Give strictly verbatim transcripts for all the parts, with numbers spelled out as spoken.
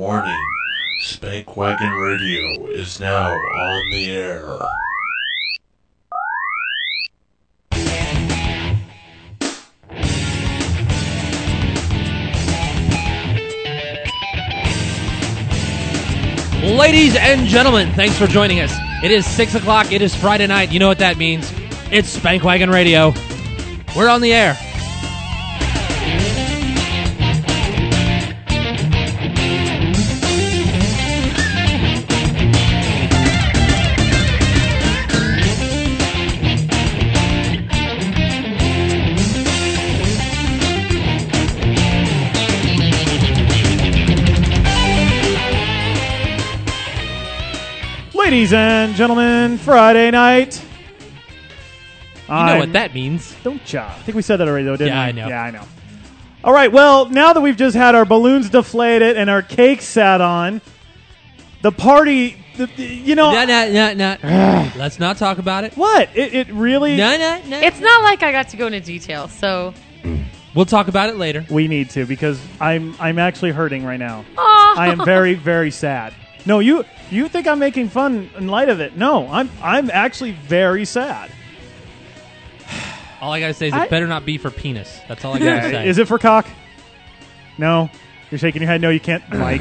Warning. Spank Wagon Radio is now on the air. Ladies and gentlemen, thanks for joining us. It is six o'clock. It is Friday night. You know what that means. It's Spank Wagon Radio. We're on the air. Ladies and gentlemen, Friday night. You know I'm, what that means. Don't ya? I think we said that already, though, didn't yeah, we? I know. Yeah, I know. All right, well, now that we've just had our balloons deflated and our cake sat on, the party, the, the, you know... No, no, no, no. Let's not talk about it. What? It, it really... No, no, no. It's not like I got to go into detail, so... We'll talk about it later. We need to, because I'm I'm actually hurting right now. Oh. I am very, very sad. No, you you think I'm making fun in light of it. No, I'm I'm actually very sad. All I gotta say is I, it better not be for penis. That's all I gotta yeah, say. Is it for cock? No. You're shaking your head. No, you can't. Like,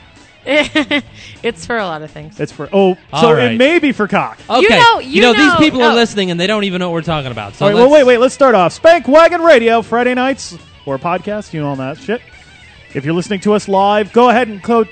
it's for a lot of things. it's for oh, All so right. It may be for cock. Okay. You know, you know, know these people oh. are listening and they don't even know what we're talking about. So All right, let's, well, wait, wait. Let's start off. Spank Wagon Radio Friday nights or podcast. You know all that shit. If you're listening to us live, go ahead and code.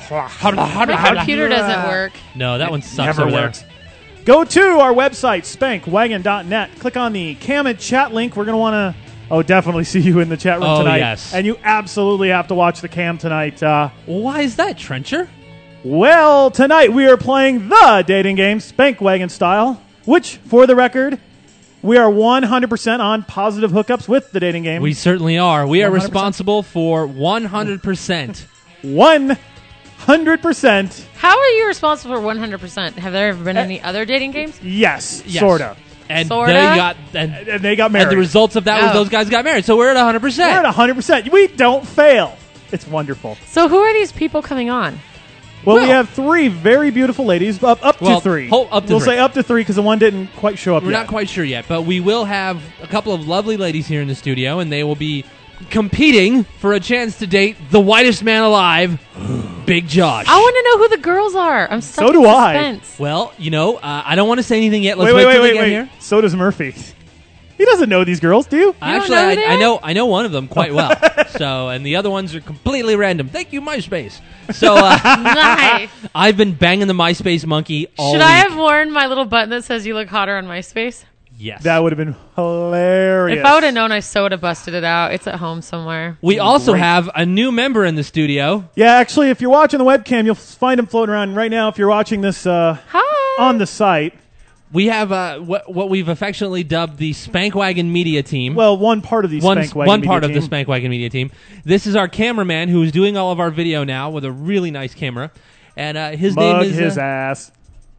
My computer doesn't work. No, that one sucks Never over works. there. Go to our website, spank wagon dot net. Click on the Cam and Chat link. We're going to want to, oh, definitely see you in the chat room Oh, tonight. yes. And you absolutely have to watch the Cam tonight. Uh, Why is that, Trencher? well, tonight we are playing the dating game, Spank Wagon style, which, for the record, we are one hundred percent on positive hookups with the dating game. We certainly are. We are one hundred percent. responsible for one hundred percent. one hundred percent. How are you responsible for one hundred percent? Have there ever been any other dating games? Yes, Yes. sort of. And Sorta? they got and, And they got married. and the results of that was Oh. those guys got married. So we're at one hundred We're percent. at one hundred percent. We don't fail. It's wonderful. So who are these people coming on? Well, Well- we have three very beautiful ladies, up up Well, to three. ho- up to we'll three. say up to three because the one didn't quite show up We're yet. not quite sure yet, but we will have a couple of lovely ladies here in the studio, and they will be competing for a chance to date the whitest man alive, Big Josh. I want to know who the girls are. I'm stuck So do in I. suspense. Well, you know, uh, I don't want to say anything yet. Let's wait, wait, wait till wait, they wait, get wait. here. So does Murphy. He doesn't know these girls, do you? don't Actually, know who I, they I are? know I know one of them quite well. So, and the other ones are completely random. Thank you, MySpace. So, uh, Nice. I've been banging the MySpace monkey all Should week. I have worn my little button that says you look hotter on MySpace? Yes. That would have been hilarious. If I would have known, I so would have busted it out. It's at home somewhere. we also Great. have a new member in the studio. Yeah, actually, if you're watching the webcam, you'll find him floating around right now. If you're watching this uh, Hi. on the site, We have uh, what, what we've affectionately dubbed the Spankwagon Media Team. well, one part of the one, Spank Wagon one Media part of team. the Spankwagon Media Team. This is our cameraman who is doing all of our video now with a really nice camera. And uh, his Mug name is... his uh, ass.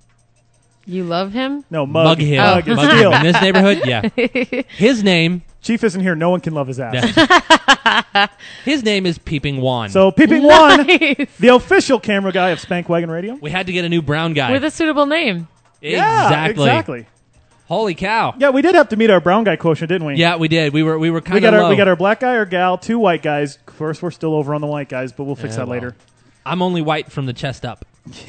You love him? No, mug, Mug him. Mug is Mug him. real. In this neighborhood, yeah. His name... Chief isn't here. No one can love his ass. Yeah. His name is Peeping Juan. So, Peeping One, the official camera guy of Spank Wagon Radio. we had to get a new brown guy. With a suitable name. Yeah, exactly. exactly. Holy cow. Yeah, we did have to meet our brown guy quotient, didn't we? Yeah, we did. We were we were We kind got of our low. we got our black guy or gal, two white guys. First, we're still over on the white guys, but we'll fix Yeah, that well. later. I'm only white from the chest up.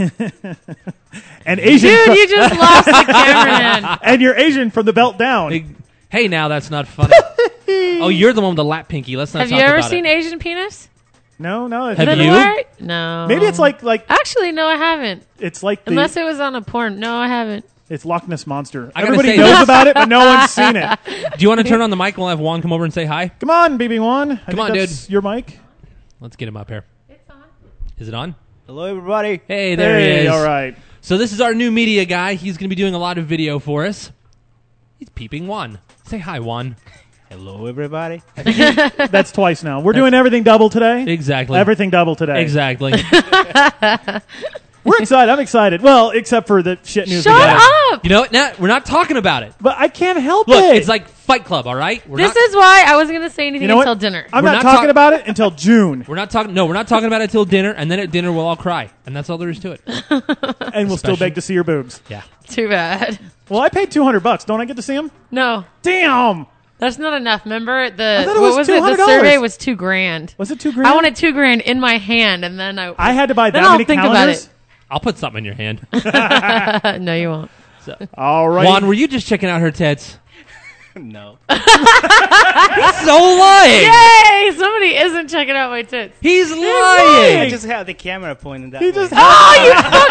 And Asian, Dude, fro- you just lost the cameraman. and you're Asian from the belt down. Big, hey, now that's not funny. Oh, you're the one with the lap pinky. Let's not Have talk you ever about seen it. Asian penis? No, no. It's, Have Then you? why- No. maybe it's like like Actually, no, I haven't. it's like the Unless it was on a porn. No, I haven't. it's Loch Ness monster. I gotta Everybody say knows this. about it, but no one's seen it. Do you want to turn on the mic and we'll have Juan come over and say hi? Come on, B B one. I Come think on, that's dude. Your mic. Let's get him up here. It's on. Is it on? Hello, everybody. Hey, there hey, he is. all right. So this is our new media guy. He's going to be doing a lot of video for us. He's Peeping Juan. Say hi, Juan. Hello, everybody. That's twice now. We're doing everything double today. Exactly. Everything double today. Exactly. We're excited. I'm excited. Well, except for the shit news. we Shut got. up! You know what? Nah, we're not talking about it. But I can't help Look, it. it's like Fight Club, all right? We're This not, is why I wasn't going to say anything you know until what? dinner. I'm We're not, not talking talk- about it until June, We're not talking. No, we're not talking about it until dinner, and then at dinner we'll all cry, and that's all there is to it. and we'll still Special. beg to see your boobs. Yeah. Too bad. Well, I paid two hundred bucks. Don't I get to see them? No, Damn. that's not enough. Remember the thought it what was was it? The two hundred dollars. survey was two grand. Was it two grand? I wanted two grand in my hand, and then I. I had to buy that Then I'll many think about calendars. it. I'll put something in your hand. no, you won't. So. All right. Juan, were you just checking out her tits? No. He's so lying. Yay! Somebody isn't checking out my tits. He's I lying. just have the camera pointed that He way. just Oh,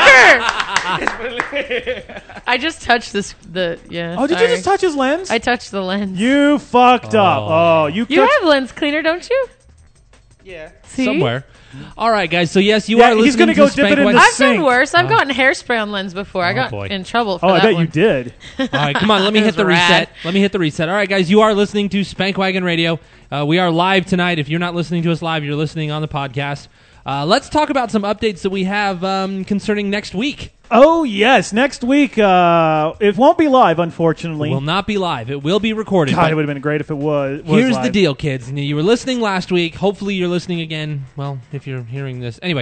you fucker! I just touched this. The yeah. Oh, did sorry. you just touch his lens? I touched the lens. You fucked up. Oh. Oh, you. You touched- have lens cleaner, don't you? Yeah. See? Somewhere. All right, guys. So yes, you Yeah, are he's listening gonna go to dip it Spank in West- the I've sink. done worse. I've Oh. gotten hairspray on lens before. I Oh, got boy. in trouble for Oh, I that bet one. you did. All right, come on. Let me It hit was the rad. reset. Let me hit the reset. All right, guys. You are listening to Spank Wagon Radio. Uh, we are live tonight. If you're not listening to us live, you're listening on the podcast. Uh, let's talk about some updates that we have um, concerning next week. Oh yes, next week. Uh, it won't be live, unfortunately. It will not be live. It will be recorded. God, but it would have been great if it was. was here's the live. deal, kids. You were listening last week. Hopefully, you're listening again. Well, if you're hearing this. Anyway,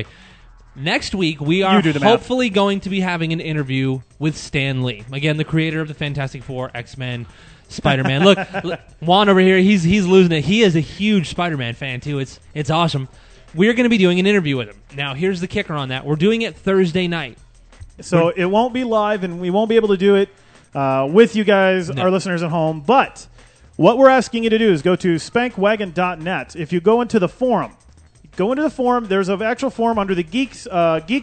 next week, we are You do the math. hopefully going to be having an interview with Stan Lee. Again, the creator of the Fantastic Four, X-Men, Spider-Man. Look, look, Juan over here, he's he's losing it. He is a huge Spider-Man fan, too. It's It's awesome. We're going to be doing an interview with him. Now, here's the kicker on that. We're doing it Thursday night. So it won't be live, and we won't be able to do it uh, with you guys, No. our listeners at home. But what we're asking you to do is go to spank wagon dot net. If you go into the forum, go into the forum. There's an actual forum under the geeks uh, geek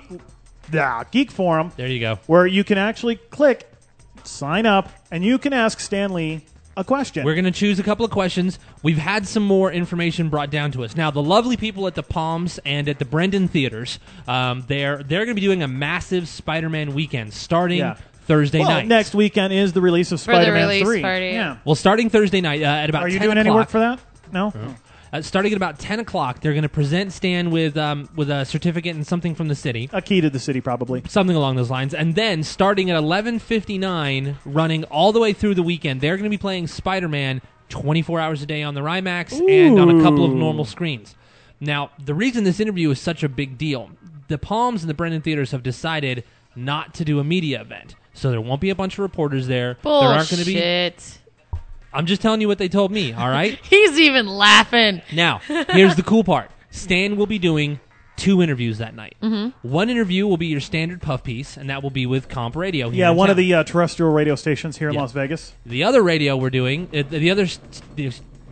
ah, geek forum There you go. where you can actually click sign up, and you can ask Stan Lee a question. We're going to choose a couple of questions. We've had some more information brought down to us. Now, the lovely people at the Palms and at the Brendan Theaters, um, they're they're going to be doing a massive Spider-Man weekend starting Yeah. Thursday well, night. next weekend is the release of For the Spider-Man release three. party. Yeah. Well, starting Thursday night uh, at about Are you ten doing any o'clock, work for that? No. Uh, starting at about ten o'clock, they're going to present Stan with um, with a certificate and something from the city. A key to the city, probably. Something along those lines. And then, starting at eleven fifty-nine, running all the way through the weekend, they're going to be playing Spider-Man twenty-four hours a day on the IMAX and on a couple of Ooh. normal screens. Now, the reason this interview is such a big deal, the Palms and the Brendan Theaters have decided not to do a media event. So there won't be a bunch of reporters there. Bullshit. There aren't going to be. I'm just telling you what they told me, all right? He's even laughing. Now, here's the cool part. Stan will be doing two interviews that night. Mm-hmm. One interview will be your standard puff piece, and that will be with Comp Radio. Here Yeah, in one of town. the uh, terrestrial radio stations here in Yeah. Las Vegas. The other radio we're doing, uh, the other... St- the,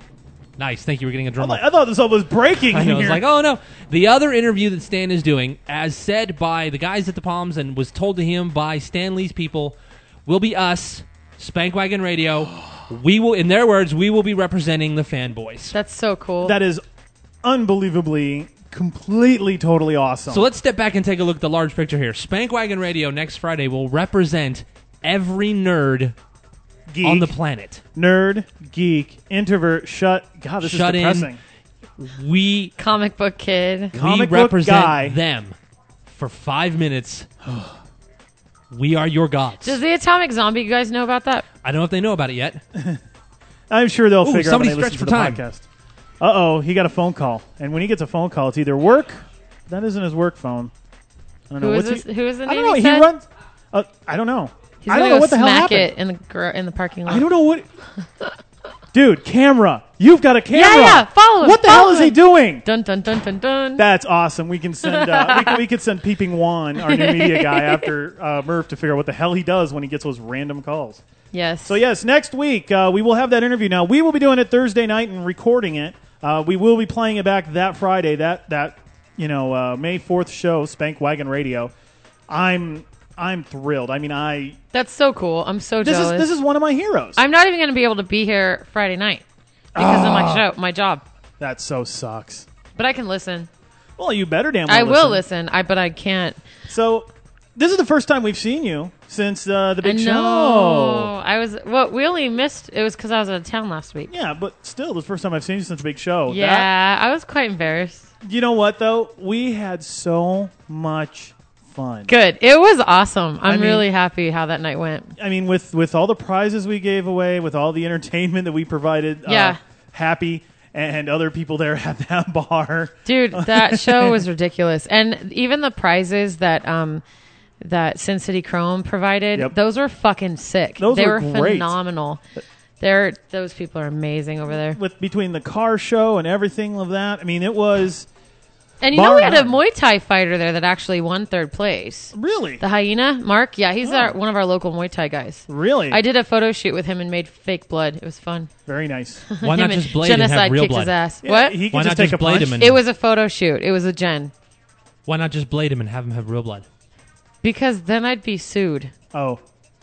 nice, thank you. We're getting a I'm drum like, roll. I thought this all was breaking I in know, it's here. like, oh no. The other interview that Stan is doing, as said by the guys at the Palms and was told to him by Stan Lee's people, will be us, Spank Wagon Radio. We will, in their words, we will be representing the fanboys. That's so cool. That is unbelievably, completely, totally awesome. So let's step back and take a look at the large picture here. Spank Wagon Radio next Friday will represent every nerd geek, on the planet. nerd, geek, introvert, shut. God, this Shut in. is depressing. We Comic book kid. Comic we book represent guy. them for five minutes. We are your gods. Does the Atomic Zombie, you guys know about that? I don't know if they know about it yet. I'm sure they'll Ooh, figure out when somebody they listen stretched to for the time. podcast. Uh oh, he got a phone call, and when he gets a phone call, it's either work. That isn't his work phone. I don't know Who is what's this? he. Who is the I name? don't know. He He said? runs. Uh, I don't know. He's I gonna don't know go what the hell smack happened. it in the gr- in the parking lot. I don't know what. Dude, camera! You've got a camera. Yeah, yeah, follow him, What the follow hell is he him. doing? Dun dun dun dun dun. That's awesome. We can send uh, we, can, we could send Peeping Juan, our new media guy, after uh, Murph to figure out what the hell he does when he gets those random calls. Yes. So yes, next week uh, we will have that interview. Now we will be doing it Thursday night and recording it. Uh, we will be playing it back that Friday. That that you know uh, May fourth show, Spank Wagon Radio. I'm I'm thrilled. I mean, I That's so cool. I'm so this jealous. is this is one of my heroes. I'm not even going to be able to be here Friday night because of my show, my job. that so sucks. But I can listen. Well, you better damn well I will listen. I but I can't. So this is the first time we've seen you since uh, the big I know. show. I was. Well, we only missed. It was because I was out of town last week. Yeah, but still, this is the first time I've seen you since the big show. Yeah, I was quite embarrassed. That, you know what though? We had so much fun. Good. It was awesome. I'm I mean- really happy how that night went. I mean, with, with all the prizes we gave away, with all the entertainment that we provided, uh, Yeah. happy, and other people there at that bar. Dude, that show was ridiculous. And even the prizes that um that Sin City Chrome provided, Yep. those were fucking sick. Those they were were great. phenomenal. They're those people are amazing over there. With between the car show and everything of that, I mean, it was And you know Bar we had a none. Muay Thai fighter there that actually won third place. really, The hyena, Mark, yeah, he's Oh. our, one of our local Muay Thai guys. really I did a photo shoot with him and made fake blood. It was fun. very nice. Why Him not and just blade and have Genocide real kicked blood? his ass. Yeah, What? He can Why just not take just a blade punch. him and- It was a photo shoot. It was a Jen. Why not just blade him and have him have real blood? Because then I'd be sued. Oh,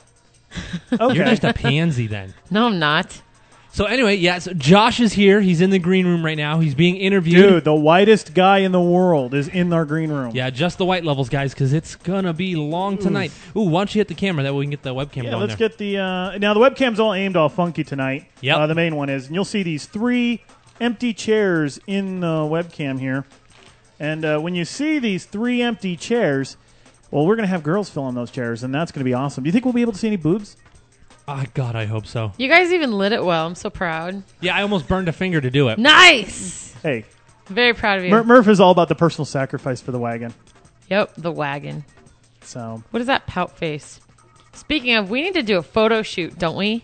okay. You're just a pansy then. No, I'm not. So anyway, yeah. So Josh is here. He's in the green room right now. He's being interviewed. Dude, the whitest guy in the world is in our green room. Yeah, just the white levels, guys, because it's gonna be long tonight. Ooh, why don't you hit the camera? That way we can get the webcam Yeah, going let's there. get the uh, now the webcam's all aimed all funky tonight. Yep. uh, the main one is, and you'll see these three empty chairs in the webcam here. And uh, when you see these three empty chairs, well, we're gonna have girls fill in those chairs, and that's gonna be awesome. Do you think we'll be able to see any boobs? Oh, God, I hope so. You guys even lit it well. I'm so proud. Yeah, I almost burned a finger to do it. Nice. Hey, Very proud of you. Mur- Murph is all about the personal sacrifice for the wagon. Yep, the wagon. So What is that pout face? Speaking of, we need to do a photo shoot, don't we?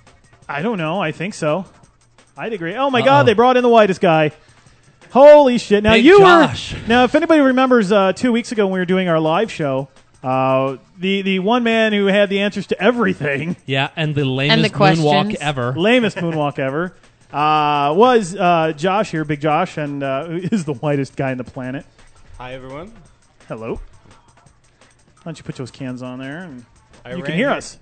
I don't know. I think so. I'd agree. Oh my Uh-oh. God, they brought in the whitest guy. Holy shit! Now Big you Josh. were now. If anybody remembers, uh, two weeks ago when we were doing our live show, uh, the the one man who had the answers to everything, Yeah, and the lamest the questions. moonwalk ever. lamest moonwalk ever, uh, was uh, Josh here, Big Josh, and uh, who is the whitest guy on the planet. Hi, everyone. Hello. Why don't you put those cans on there and I you ran can hear here- us?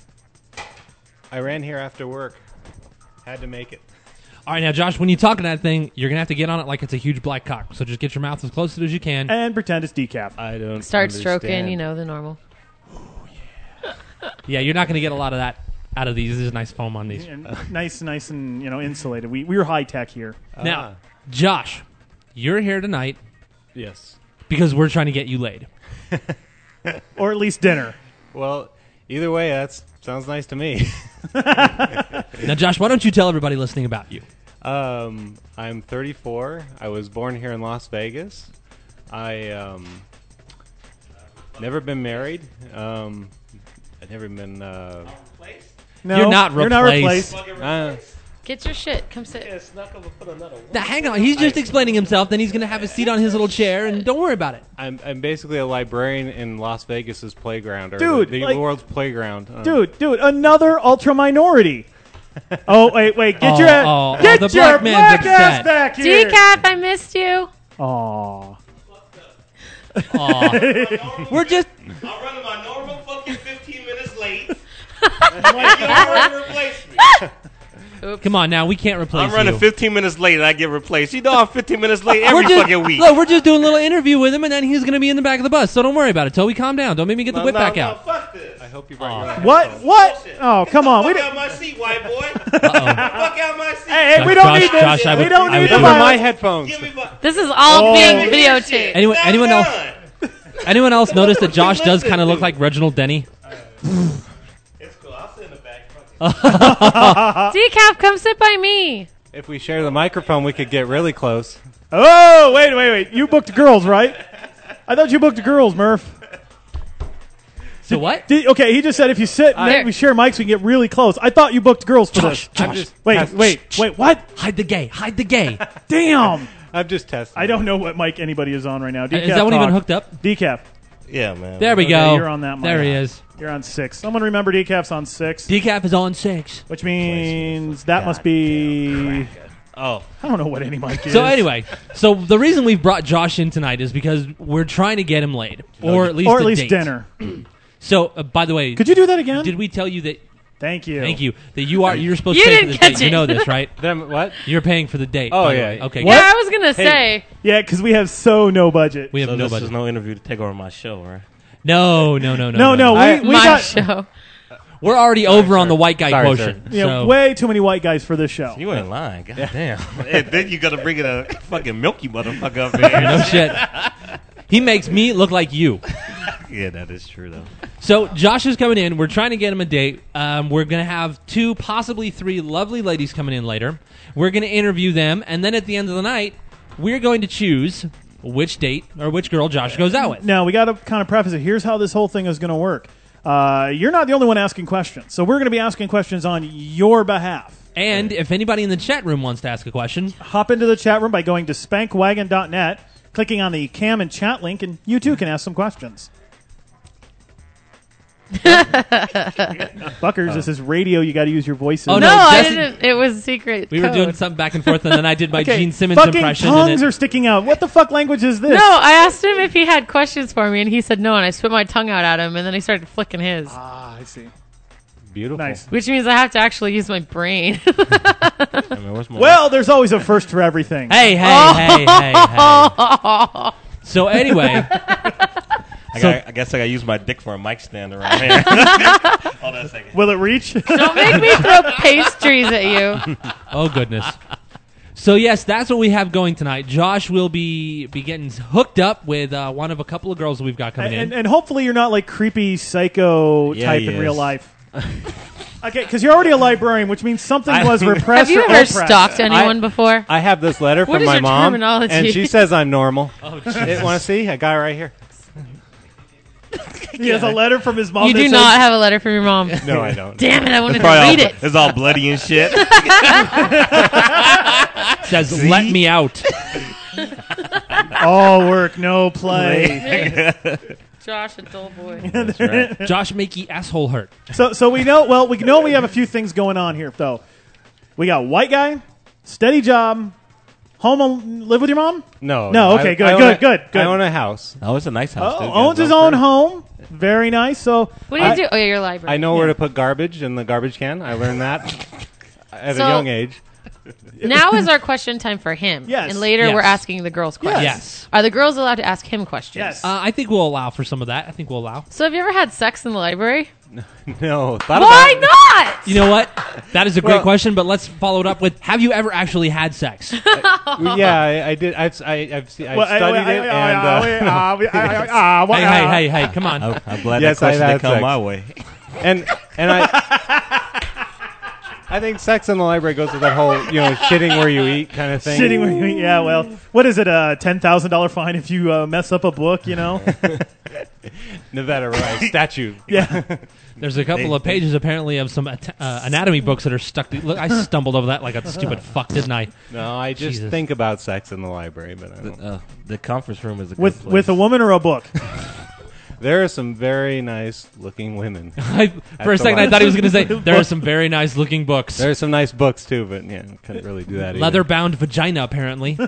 I ran here after work. Had to make it. All right, now, Josh, when you talk to that thing, you're going to have to get on it like it's a huge black cock. So just get your mouth as close to it as you can. And pretend it's decaf. I don't Start stroking, you know, the normal. Yeah, you're not going to get a lot of that out of these. There's nice foam on these. And nice, nice, and you know, insulated. We we were high tech here. Now, Josh, you're here tonight Yes. because we're trying to get you laid. Or at least dinner. Well, either way, that sounds nice to me. Now, Josh, why don't you tell everybody listening about you? um, I'm thirty-four. I was born here in Las Vegas. I um, never been married. Um, I've never been. Uh, No, You're not You're not replaced. replaced. uh, Get your shit. Come sit. Now, hang on. He's just explaining himself. Then he's going to have a seat on his little chair, and don't worry about it. I'm I'm basically a librarian in Las Vegas's playground, or Dude, the, the like- world's playground. Um, Dude, dude, another ultra minority. Oh wait, wait, get Oh, your oh, oh, get the your black man's black upset. ass back here. Decaf, I missed you. Aw. Aw. We're just. I'm running my normal fucking fifteen minutes late. Like, you don't want to replace me. Come on, now we can't replace I'm running you. fifteen minutes late and I get replaced. You know I'm fifteen minutes late every we're just, fucking week. Look, we're just doing a little interview with him, and then he's going to be in the back of the bus. So don't worry about it, Toby. Calm down. Don't make me get the no, whip no, back no, out. fuck this. I hope you brought your own What? headphones. What? Oh, come on. We Fuck don't, out my seat, white boy. Uh-oh. Fuck out my seat. hey, hey, we Josh, don't need this. Josh, I we would- don't I need would the do These are my violence. headphones. Give me my. This is all Oh. being Give me this videotaped. shit. Anyone- I'm anyone else? done. Anyone else notice that Josh does Listen, kind of look dude. like Reginald Denny? It's cool. I'll sit in the back. Fuck it. Decaf, come sit by me. If we share the microphone, we could get really close. Oh, wait, wait, wait. You booked girls, right? I thought you booked girls, Murph. So what? Did, okay, he just said if you sit and There. we share mics, we can get really close. I thought you booked girls for Josh, this. I'm Josh, just Wait, test- wait, wait. What? hide the gay. Hide the gay. Damn. I'm just testing. I don't know what mic anybody is on right now. Decaf Is that one even talk. hooked up? Decaf. Yeah, man. There we Okay, go. you're on that mic. There he is. You're on six. Someone remember Decaf's on six, Decaf is on six. which means that must be. Oh, I don't know what any mic is. So anyway, so the reason we've brought Josh in tonight is because we're trying to get him laid, or at least or at a least date. dinner. So, uh, by the way, Could you do that again? did we tell you that? Thank you. Thank you. That you are you're supposed You to pay for didn't this catch date. You it. know this, right? Them, what? You're paying for the date. Oh, by the yeah. way. Okay. What? Yeah, I was gonna say. Yeah, because we have so no budget. We have so no this budget. is no interview to take over my show, right? No, no, no, no, No, no, we, I- we My got show. We're already over on the white guy Sorry, quotient. you know, so way too many white guys for this show. You ain't lying. God damn. And then you gotta bring in a fucking milky motherfucker up here. no shit. He makes me look like you. Yeah, that is true, though. So Josh is coming in. We're trying to get him a date. Um, we're going to have two, possibly three lovely ladies coming in later. We're going to interview them, and then at the end of the night, we're going to choose which date or which girl Josh goes out with. Now, we got to kind of preface it. Here's how this whole thing is going to work. Uh, you're not the only one asking questions, so we're going to be asking questions on your behalf. And if anybody in the chat room wants to ask a question, hop into the chat room by going to spankwagon dot net, clicking on the cam and chat link, and you too can ask some questions. Fuckers, this is radio. You got to use your voices. Oh, no, no, I Jesse- didn't. It was secret. we were code. doing something back and forth, and then I did my Okay, Gene Simmons fucking impression. tongues and it, are sticking out. What the fuck language is this? No, I asked him if he had questions for me, and he said no, and I spit my tongue out at him, and then he started flicking his, Ah, I see. Beautiful. Nice. which means I have to actually use my brain. I mean, where's my Well, there's always a first for everything. hey, hey, Oh. hey, hey, hey. So anyway, I, so- got, I guess I got to use my dick for a mic stand around here. Hold on a second. Will it reach? Don't make me throw pastries at you. oh goodness. So yes, that's what we have going tonight. Josh will be be getting hooked up with uh, one of a couple of girls that we've got coming and, in. and hopefully you're not like creepy psycho Yeah, type he in real is. life. Okay, because you're already a librarian, which means something I- was repressed Have you or ever oppressed. stalked anyone I- before? I have this letter What from is my your mom, terminology? and she says I'm normal. Oh, Want to see a guy right here? He has a letter from his mom. You that do says, not have a letter from your mom. No, I don't. Damn it! I wanted It's to probably read all, it. it's all bloody and shit. says, See? "Let me out." all work, no play. Josh, a dull boy. That's right. Josh make ye asshole hurt. so, so we know. Well, we know we have a few things going on here, though. We got white guy, steady job, home, al- live with your mom. No. No, okay, I- good, I own good, a- good, good. I own a house. Oh, it's a nice house, Oh, dude. owns his own home. Very nice. So, What do you I- do? Oh, yeah, your library. I know where to put garbage in the garbage can. I learned that at So- a young age. Now is our question time for him. Yes. And later Yes. we're asking the girls questions. Yes. Are the girls allowed to ask him questions? Yes. Uh, I think we'll allow for some of that. I think we'll allow. So have you ever had sex in the library? No. Thought Why about it. not? You know what? That is a great Well- question, but let's follow it up with: have you ever actually had sex? Yeah, I, I did. I've, I, I've, se- I've Well, I- studied I- it, I- and I- uh, I- I- I- I- hey, hey, hey, hey! Come on. I'm, I'm glad Yes, that question I've didn't had come sex. my way. and and I. I think sex in the library goes with that whole, you know, shitting where you eat kind of thing. Shitting where you eat. Yeah, well, what is it? A ten thousand dollar fine if you uh, mess up a book? You know. Nevada Rise statue. Yeah. There's a couple They- of pages apparently of some at- uh, anatomy books that are stuck. To, look, I stumbled over that like a stupid fuck, didn't I? No, I just Jesus. think about sex in the library, but I The, don't. uh, the conference room is a good with place. with a woman or a book? There are some very nice looking women. I, for a the second, I last- thought he was going to say there are some very nice looking books. There are some nice books too, but yeah, couldn't really do that. Leather either. bound vagina, apparently.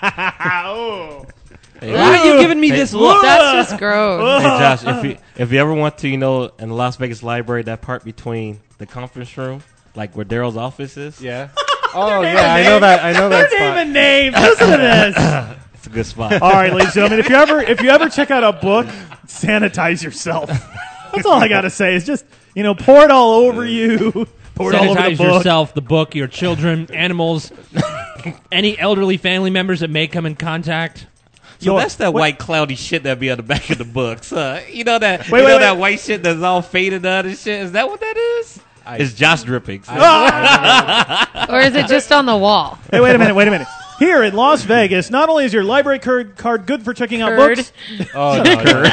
Oh. Hey, Why are you giving me this look? That's just gross. Hey Josh, if you if you ever want to, you know, in the Las Vegas library, that part between the conference room, like where Daryl's office is, Yeah. Oh yeah, I know that. I know that They're spot. naming names. Listen to this. it's a good spot. All right, ladies and gentlemen, if you ever if you ever check out a book, sanitize yourself. That's all I gotta say. Is just you know pour it all over you. Pour it all over the Sanitize book. yourself, the book, your children, animals, any elderly family members that may come in contact. So Yo, that's that what- white cloudy shit that be on the back of the books. Huh? You know that Wait, you know wait, that wait. white shit that's all faded out and shit. Is that what that is? I- it's Josh dripping. Or is it just on the wall? Hey, wait a minute. Wait a minute. Here in Las Vegas, not only is your library card, card good for checking out Curd. books, Oh no, no.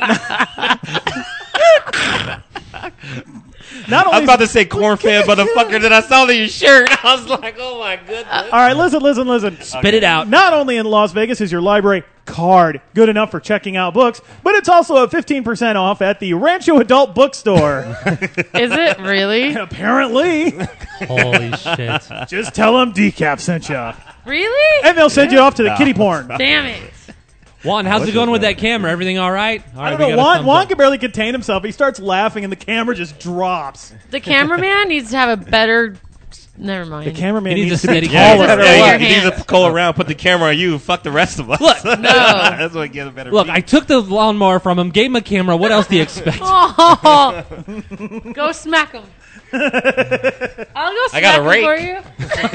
not I only was about to say corn fed motherfucker, then I saw your shirt. I was like, oh my goodness. all right, listen, listen, listen. Spit it out. Not only in Las Vegas is your library card good enough for checking out books, but it's also at fifteen percent off at the Rancho Adult Bookstore. Is it really? Apparently. Holy shit. Just tell them Decap sent you. Really? And they'll send you off to the kitty porn. Damn it. Juan, how's What it going is with that? that camera? Everything all right? All right, I don't we know. got a Juan, thumbs Juan up. can barely contain himself. He starts laughing, and the camera just drops. The cameraman needs to have a better. Never mind. The cameraman He needs needs, a to be steady taller. camera. Yeah, yeah, your you need hands. to go around, put the camera on you, fuck the rest of us. Look, No. That's what get a better. Look, beat. I took the lawnmower from him, gave him a camera. What else do you expect? Oh, go smack him. I'll go smack got a him rake. for you.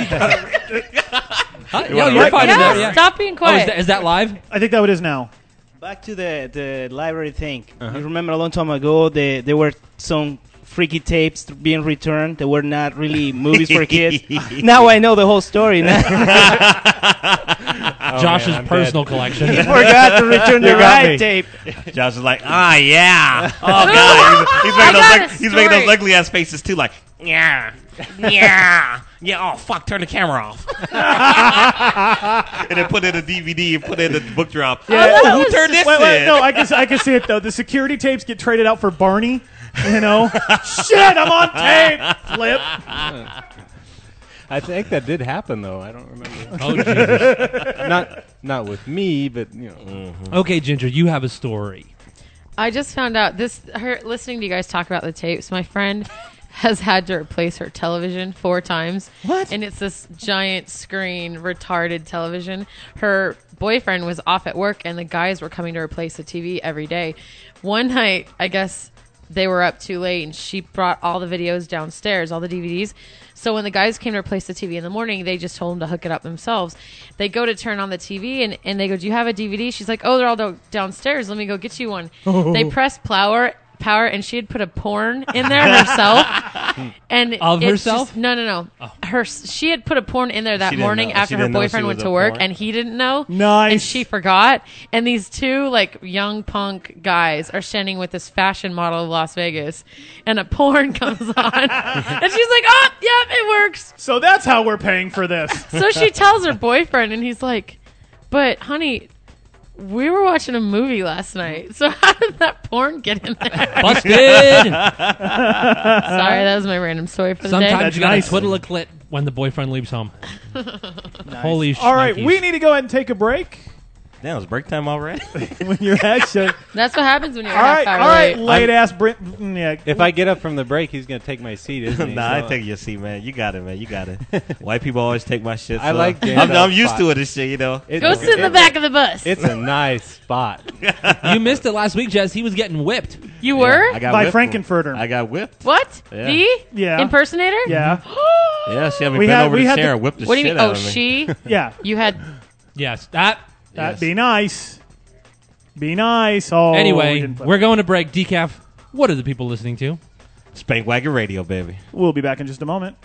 Huh? You Yo, wanna you're write fine in Yeah, there, yeah. stop being Oh, is quiet. that, is that live? I think that what it is now. Back to the, the library thing. Uh-huh. You remember a long time ago, the, there were some freaky tapes being returned that were not really movies for kids. Now I know the whole story. Now. Oh, Josh's man, I'm personal dead. collection. He forgot to return the You got right me. tape. Josh is like, ah, yeah. Oh, God. He's, he's I making, those, got ug- a he's making those story. ugly ass faces, too, like, yeah. Yeah. Yeah, oh, fuck, turn the camera off. And then put in a D V D and put in a book drop. Yeah. Oh, who turned this Wait, wait, in? no, I can I can see it though. The security tapes get traded out for Barney. You know, shit, I'm on tape. Flip. I think that did happen though. I don't remember. Oh, Jesus. not not with me, but you know. Mm-hmm. Okay, Ginger, you have a story. I just found out this. Her listening to you guys talk about the tapes. My friend has had to replace her television four times. What? And it's this giant screen, retarded television. Her boyfriend was off at work, and the guys were coming to replace the T V every day. One night, I guess they were up too late, and she brought all the videos downstairs, all the D V Ds. So when the guys came to replace the T V in the morning, they just told them to hook it up themselves. They go to turn on the T V, and, and they go, do you have a D V D? She's like, oh, they're all do- downstairs. Let me go get you one. They press power, power, and she had put a porn in there herself. And Of it's herself? just- no, no, no. Oh. Her she had put a porn in there that She didn't morning know- after she her didn't know boyfriend she went was to a work, porn? and he didn't know. Nice. And she forgot. And these two like young punk guys are standing with this fashion model of Las Vegas, and a porn comes on, and she's like, "Oh, yep, it works." So that's how we're paying for this. So she tells her boyfriend, and he's like, "But honey, we were watching a movie last night. So how did that porn get in there?" Busted! Sorry, that was my random story for the Sometimes day. you gotta nice. twiddle a clit when the boyfriend leaves home. Holy shit. All right, we need to go ahead and take a break. Damn, it's break time already? When you're actually That's what happens when you're all half right, hour all right, late. late ass Brit. Yeah. If I get up from the break, he's gonna take my seat, isn't he? Nah, I So- take your seat, man. You got it, man. You got it. White people always take my shit. I so like I'm, Daniel's I'm used spot. to it and shit, you know. It- Go sit in the it- back of the bus. It's a nice spot. You missed it last week, Jess. He was getting whipped. You were? I got By whipped. Frankenfurter. I got whipped. What? Yeah. The Yeah. impersonator? Yeah. Yeah, she had me We bent had- over we the had chair the- and whipped the What do you shit mean? out Oh, of me. she? Yeah. You had. Yes. That. That'd Yes. be nice. Be nice. Oh. we Anyway, didn't put- we're going to break. Decaf, what are the people listening to? Spank Wagon Radio, baby. We'll be back in just a moment.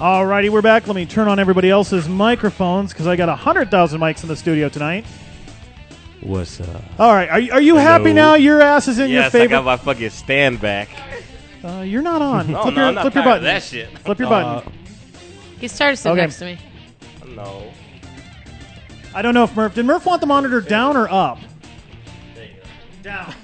Alrighty, we're back. Let me turn on everybody else's microphones because I got one hundred thousand mics in the studio tonight. What's up? All right, are, you- are you happy Hello. now? Your ass is in your Yes, I favorite. got my fucking stand back. Uh, you're not on. No, flip no, your, I'm not flip your tired of button. that shit. Flip your Uh, button. He started to sit Okay. next to me. No. I don't know if Murph did. Murph want the monitor down or up? Down.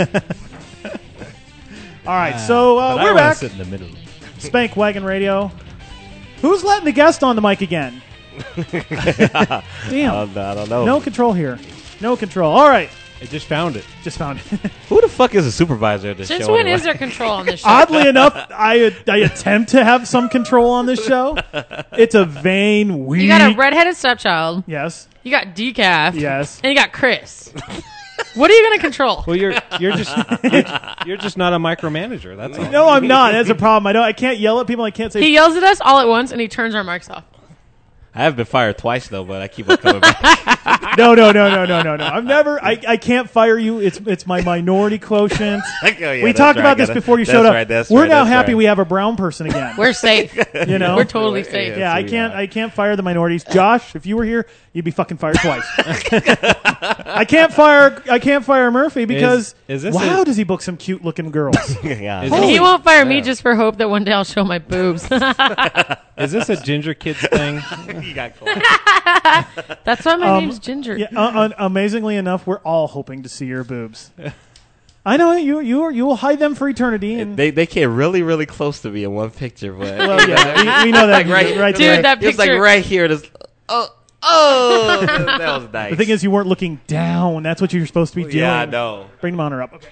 All right, so uh, But I we're wanna back. sit in the middle. Spank Wagon Radio. Who's letting the guest on the mic again? I Damn. don't, I don't know. No control here. No control. All right. I just found it. Just found it. Who the fuck is the supervisor of this Since show? when anyway? is there control on this show? Oddly enough, I I attempt to have some control on this show. It's a vain, weak. You got a redheaded stepchild. Yes. You got decaf. Yes. And you got Chris. What are you going to control? Well, you're you're just you're, you're just not a micromanager. That's all. No, I'm not. That's a problem. I don't. I can't yell at people. I can't say. He yells at us all at once and he turns our mics off. I have been fired twice though, but I keep on coming back. no, no, no, no, no, no, no. I've never. I, I can't fire you. It's it's my minority quotient. Oh, yeah, we that's talked right, about this gotta- before you that's showed up. right, that's We're right, now that's happy right. we have a brown person again. We're safe. You know, We're totally safe. yeah. I we can't. are. I can't fire the minorities. Josh, if you were here, you'd be fucking fired twice. I can't fire. I can't fire Murphy because is this wow, a- does he book some cute looking girls? yeah, Is And it- he won't fire me Yeah. just for hope that one day I'll show my boobs. Is this a ginger kids thing? you got caught. That's why my Um, name's Ginger. Yeah, uh, un- amazingly enough, we're all hoping to see your boobs. I know you. You are, you will hide them for eternity. And They they came really really close to me in one picture, but well, yeah, we, we know that Like right- right Dude, there. that it was like picture. right here. This, oh oh, that was nice. The thing is, you weren't looking down. That's what you're supposed to be doing. yeah, I know. Bring the monitor up. Okay.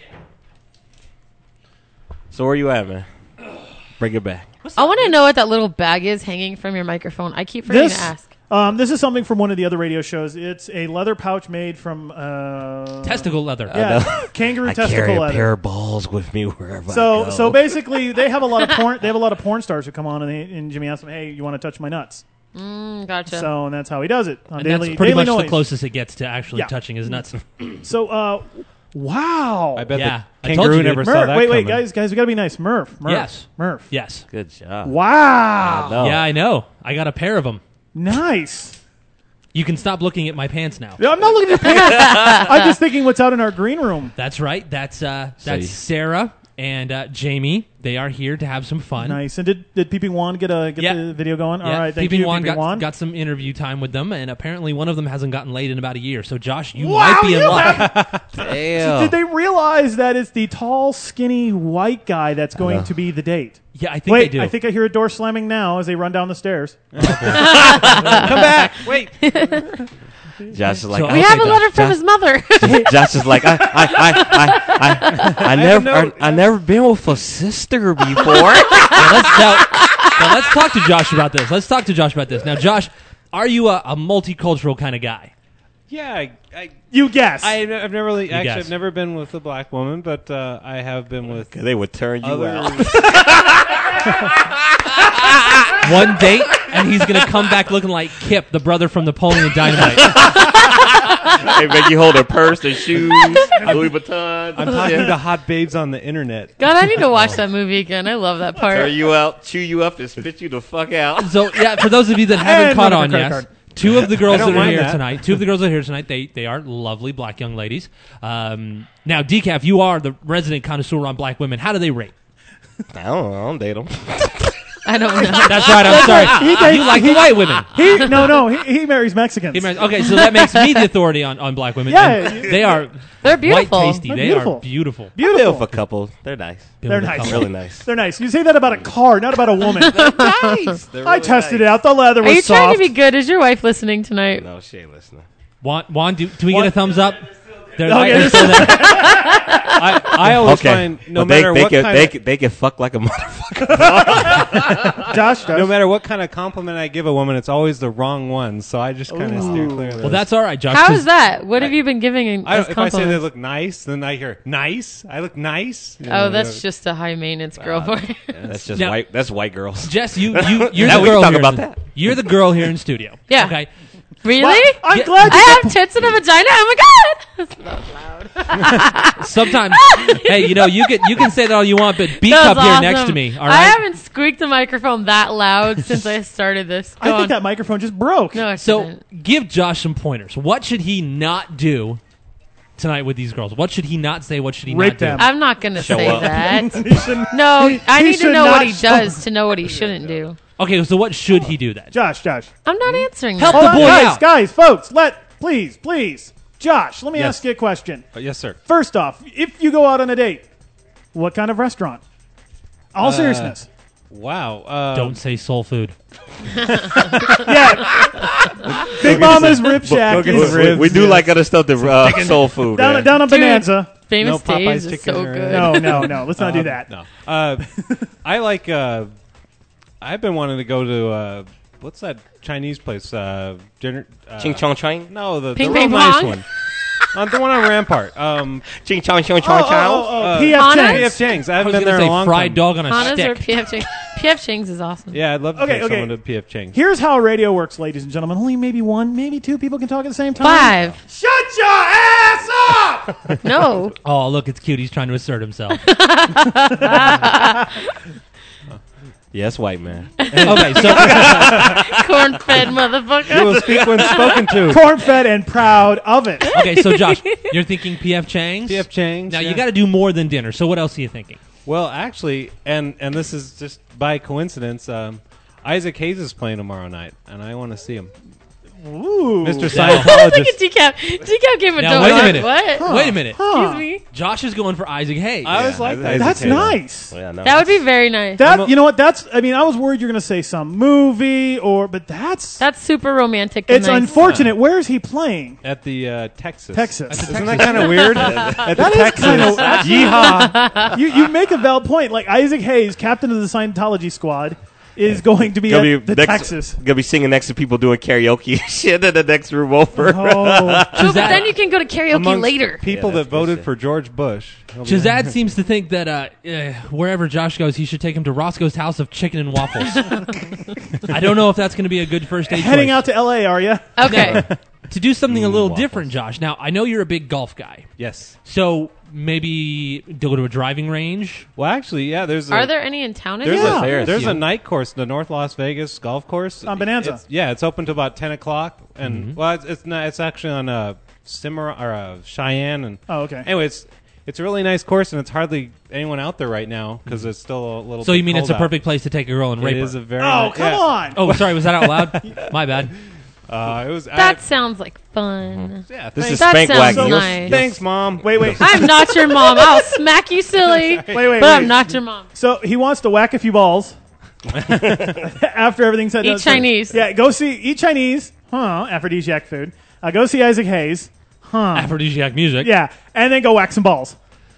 So where you at, man? Bring it back. I want to know what that little bag is hanging from your microphone. I keep forgetting This to ask. um, this is something from one of the other radio shows. It's a leather pouch made from uh, Testicle leather. Yeah, kangaroo I testicle carry a leather. pair of balls with me wherever I So go. so basically, they have a lot of porn. They have a lot of porn stars who come on, and, they, and Jimmy asks them, "Hey, you want to touch my nuts?" Mm, gotcha. So and that's how he does it on And daily. that's pretty daily much noise. the closest it gets to actually Yeah. touching his nuts. So uh, wow. I bet Yeah, the I told kangaroo you, dude. never saw Murph, that wait, wait, coming. guys, guys, we gotta be nice. Murph, Murph, Yes. Murph. Yes. Good job. Wow, No. Yeah, I know. I got a pair of them. nice. You can stop looking at my pants now. I'm not looking at pants. I'm just thinking what's out in our green room. That's right. That's uh, So that's you- Sarah and uh, Jamie. They are here to have some fun. Nice. And did did Peeping Juan get a get Yeah. the video going? All Yeah, right, thank Peeping you, Juan Peeping got, Juan. got some interview time with them, and apparently one of them hasn't gotten laid in about a year. So, Josh, you Wow, might be in you luck. Damn. Did they realize that it's the tall, skinny, white guy that's going know. to be the date? Yeah, I think Wait, they do. I think I hear a door slamming now as they run down the stairs. Come back. Wait. Josh is like, So- I, we Okay, have a Josh. letter from his mother. Josh is like, I, I, I, I, I, I never, I, know- I never been with a sister before. Now, let's, now, now let's talk to Josh about this. Let's talk to Josh about this. Now, Josh, are you a, a multicultural kind of guy? Yeah, I, I, You guess. I, I've never really, actually, guess. I've never been with a black woman, but uh, I have been with they would turn you other. out. One date, and he's going to come back looking like Kip, the brother from Napoleon Dynamite. They make you hold their purse, their shoes, Louis Vuitton. I'm talking to hot babes on the internet. God, I need to watch that movie again. I love that part. Turn you out, chew you up, and spit you the fuck out. So, yeah, for those of you that haven't And caught one on credit yet, card. two of the girls I don't that are mind here that. tonight, two of the girls that are here tonight, they they are lovely black young ladies. Um, now, Decaf, you are the resident connoisseur on black women. How do they rate? I don't know. I don't date them. I don't know. That's right. I'm sorry. He dates- You like the white women. he, no, no, he, he marries Mexicans. He marries- Okay, so that makes me the authority on, on black women. Yeah, And you- they are They're beautiful. white tasty. They're they beautiful. are beautiful. Beautiful. With a couple, they're nice. They're Beautiful nice. couple. Really nice. They're nice. You say that about a car, not about a woman. nice. They're I really tested nice. it out. The leather Are was you soft. trying to be good? Is your wife listening tonight? No, she ain't listening. Juan, Juan do, do we get What? a thumbs up? They're, Okay, they're still there. I, I always Okay, find no but they, matter they what can, kind they, of, can, they can fuck like a motherfucker. Josh, Josh. no matter what kind of compliment I give a woman, it's always the wrong one. So I just kind of steer clear of Well, those. that's all right, Josh. How 'cause is that? What have you been giving in, I as don't, if I say they compliments? look nice, then I hear nice. I look nice. You Oh, know, that's you know. just a high maintenance girl for you. That's just Now- white. That's white girls. Jess, you, you, you're Now the we can girl talk here. about in- that. You're the girl here in studio. Yeah. Okay. Really? Well, I'm glad you I have tits and a vagina. Oh my god! That's so loud. Sometimes, hey, you know, you can you can say that all you want, but B That Cup was here awesome. next to me. All I right. haven't squeaked the microphone that loud since I started this. Go I think on. that microphone just broke. No, it So didn't. give Josh some pointers. What should he not do tonight with these girls? What should he not say? What should he Rape not do? them. I'm not going to Show say up. that. He shouldn't- No, I he need to should know not what he show- does to know what he shouldn't do. Okay, so what should he do then? Josh, Josh. I'm not answering Help that. the Hold on, boy guys, out. guys, folks, let please, please. Josh, let me Yes. ask you a question. Uh, yes, sir. First off, if you go out on a date, what kind of restaurant? All Uh, seriousness. Wow. Uh, Don't say soul food. Yeah. Big Mama's Rib Shack go get is some We, ribs, we do yes. like other stuff, the uh, soul food. down, man. down on Dude. Bonanza. Famous No Popeye's Days is chicken so or- good. No, no, no. Let's not do Um, that. No. Uh, I like. Uh, I've been wanting to go to uh, what's that Chinese place? Uh, dinner. Uh, Ching chong chang. No, the, the Ping real Ping nice Pong? one. Uh, the one on Rampart. Um, Ching chong chong Oh, chong oh, chong. oh, oh, Uh, P F Hana? Chang's. P F Chang's. I I haven't was been going there to in a say long fried time. dog on a Hana's or stick. P F Chang's? P F Chang's is awesome. Yeah, I'd love to Okay, take okay. someone to P F Chang's. Here's how radio works, ladies and gentlemen. Only maybe one, maybe two people can talk at the same time. Five. Shut your ass up! No. Oh, look, it's cute. He's trying to assert himself. Yes, white man. Okay, so Corn-fed motherfucker. You will speak when spoken to. Corn-fed and proud of it. okay, so Josh, you're thinking P F Chang's. P F Chang's. Now yeah. you got to do more than dinner. So what else are you thinking? Well, actually, and and this is just by coincidence. Um, Isaac Hayes is playing tomorrow night, and I want to see him. Ooh. Mister Now- Look Scientologist. at Decaf. Decaf gave a Now, dope wait a look. minute. What? Wait a minute. Huh. Excuse me? Josh is going for Isaac Hayes. I always like that. That's Isaac Hayes. nice. Yeah, no. That would be very nice. That I'm a- you know what? That's I mean I was worried you're going to say some movie or but that's That's super romantic and it's nice. unfortunate. Where is he playing? At the uh, Texas. Texas. Isn't that kind of weird? At the That is Texas. kind of Yeehaw. you you make a valid point. Like Isaac Hayes, captain of the Scientology squad, is going to be Gonna at be the next, Texas. Gonna be singing next to people doing karaoke and shit in the next room over. Oh, Oh, but Shazad- then you can go to karaoke Amongst later. people Yeah, that that's good voted shit. for George Bush. He'll be- Shazad seems to think that uh, uh, wherever Josh goes, he should take him to Roscoe's House of Chicken and Waffles. I don't know if that's going to be a good first date heading choice. out to L A, are you? Okay. to do something a little waffles. different, Josh. Now, I know you're a big golf guy. Yes. So maybe go to a driving range. Well, actually, yeah. There's. A, Are there any in town There's anymore? Yeah. a There's there's you. a night course, the North Las Vegas golf course On Bonanza. It's- yeah, it's open to about ten o'clock, and well, it's, it's not. It's actually on uh, Cimarron or uh, Cheyenne, and Oh, okay. anyway, it's it's a really nice course, and it's hardly anyone out there right now because it's still a little. So bit you mean it's cold a perfect place to take a girl and Out. rape It her? is a very. Oh, ni- come yeah. on. Oh, sorry, was that out loud? My bad. Uh, it was. That I, sounds like fun. yeah. This thanks, is That Spank sounds Wagon. You're- nice. thanks, mom. Wait, wait. I'm not your mom. I'll smack you silly. Wait, wait, But I'm wait. not your mom. So he wants to whack a few balls after everything's said. Eat done. Chinese. Yeah, go see eat Chinese. Huh? Aphrodisiac food. Uh, go see Isaac Hayes. Huh? Aphrodisiac music. Yeah, and then go whack some balls.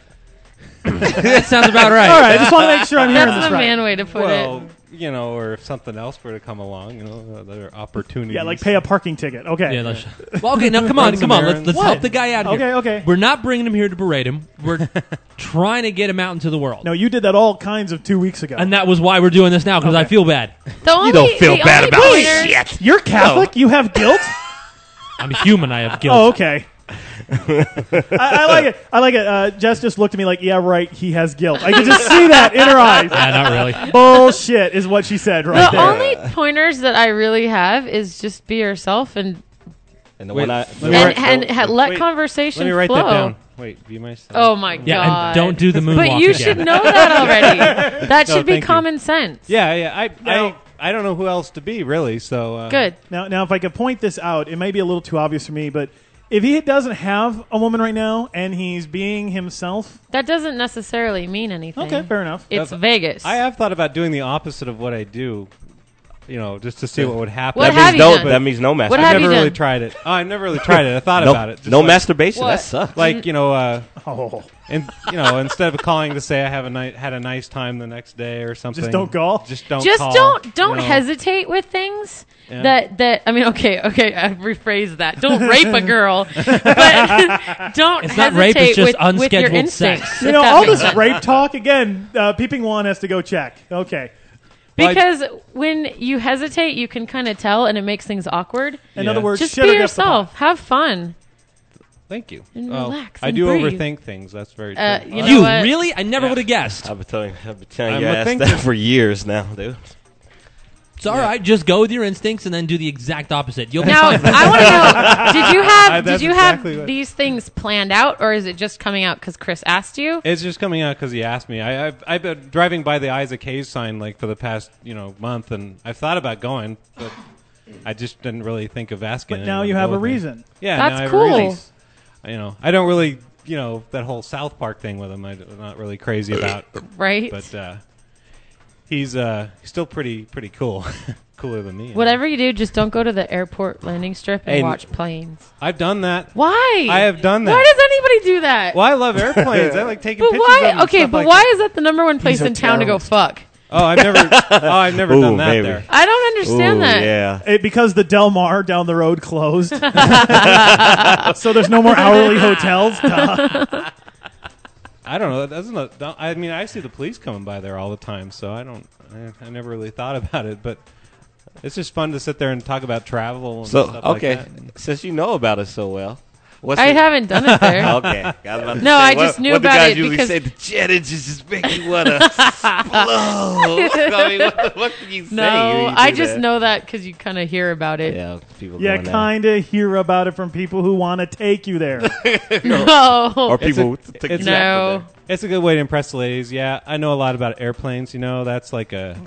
That sounds about right. All right, I just want to make sure I'm hearing That's this the right. man way to put Well, it. you know, or if something else were to come along, you know, there are opportunities. Yeah, like pay a parking ticket. Okay. Yeah, let's, well, okay, now come on, Run come some on. Let's, errands. let's What? help the guy out here. Okay, okay. We're not bringing him here to berate him. We're trying to get him out into the world. No, you did that all kinds of two weeks ago. And that was why we're doing this now, because I Okay. feel bad. The only, You don't feel the bad only about pointers- shit. You're Catholic. You have guilt. I'm human. I have guilt. Oh, okay. I, I like it. I like it. Uh, Jess just looked at me like, "Yeah, right. He has guilt." I could just see that in her eyes. Yeah, not really. Bullshit is what she said right The there. only pointers that I really have is just be yourself and And the Wait, one I, let the me one- and, and, ha- let Wait, conversation Let me write flow. that down. Wait, be my. Oh my Yeah, god! and don't do the moonwalk But you again. should know that already. That No, should be thank you. common sense. Yeah, yeah. I, Now- I, I don't know who else to be really. So uh, Good. Now, now, if I could point this out, it may be a little too obvious for me, but if he doesn't have a woman right now and he's being himself, That doesn't necessarily mean anything. okay, fair enough. It's That's- Vegas. I have thought about doing the opposite of what I do. You know, just to see what would happen. What that have means you no. done? That means no What masturbation. have I've you never really done? tried it. Oh, I've never really tried it. I thought no, about it. Just no like, masturbation. What? That sucks. Like you know, uh, Oh, and you know, instead of calling to say I have a ni- had a nice time the next day or something, just don't call. Just don't. Just call, don't don't you know. hesitate with things Yeah. that that I mean okay okay I rephrase that don't rape a girl but don't It's not hesitate rape, it's just with, with your unscheduled instincts sex. You if know, that all makes this sense. rape talk again. Uh, peeping one has to go check. Okay. Because when you hesitate, you can kind of tell, and it makes things awkward. In Yeah. other words, Just shit be or guess the yourself. pot. Have fun. Thank you. And Well, relax I and do breathe. overthink things. That's very true. Uh, you know You what? really? I never Yeah. would have guessed. I've been telling, I've been telling I'm you a ass thinker. that for years now, dude. It's all right. Just go with your instincts and then do the exact opposite. You'll be Now, fine. I want to know: Did you I- have did that's you exactly have what- these things planned out, or is it just coming out because Chris asked you? It's just coming out because he asked me. I, I've, I've been driving by the Isaac Hayes sign like for the past you know month, and I've thought about going, but I just didn't really think of asking. But now anyone you to have go a with me. reason. Yeah, That's now I have cool. A reason. You know, I don't really, you know, that whole South Park thing with him. I'm not really crazy about, Right. but uh, he's uh, he's still pretty pretty cool, cooler than me. you know. Whatever you do, just don't go to the airport landing strip and Hey, watch planes. I've done that. Why? I have done that. Why does anybody do that? Well, I love airplanes. I like taking But pictures of why? them and Okay, stuff but like why that. is that the number one place He's a in town to go terrorist. fuck? Oh, I've never. oh, I've never Ooh, done that baby. there. I don't understand Ooh, that. yeah. It, because the Del Mar down the road closed. So there's no more hourly hotels. Duh. I don't know. That doesn't. look- don't- I mean, I see the police coming by there all the time, so I don't. I, I never really thought about it, but it's just fun to sit there and talk about travel. And So stuff okay, like that. since you know about it so well, what's I the- haven't done it there. Okay, I was about to No, say, I what- just knew what the about guys it usually because- say the jet engines just make you wanna blow. I mean, what the fuck can you say? No, when you I do just that? know that because you kind of hear about it. Yeah, people. You going there. kind of hear about it from people who want to take you there. No. or It's people. a- who take it's you a- No. It's a good way to impress the ladies. Yeah, I know a lot about airplanes. You know, that's like a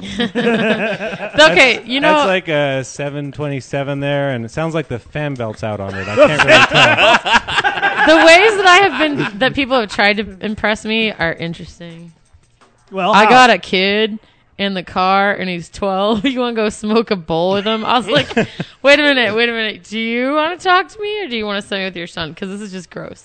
Okay, you know. that's like a seven twenty-seven there, and it sounds like the fan belt's out on it. I can't really tell. the ways that I have been that people have tried to impress me are interesting. Well, I how? got a kid in the car and he's twelve. You want to go smoke a bowl with him? I was like, wait a minute, wait a minute. Do you want to talk to me or do you want to stay with your son? Because this is just gross.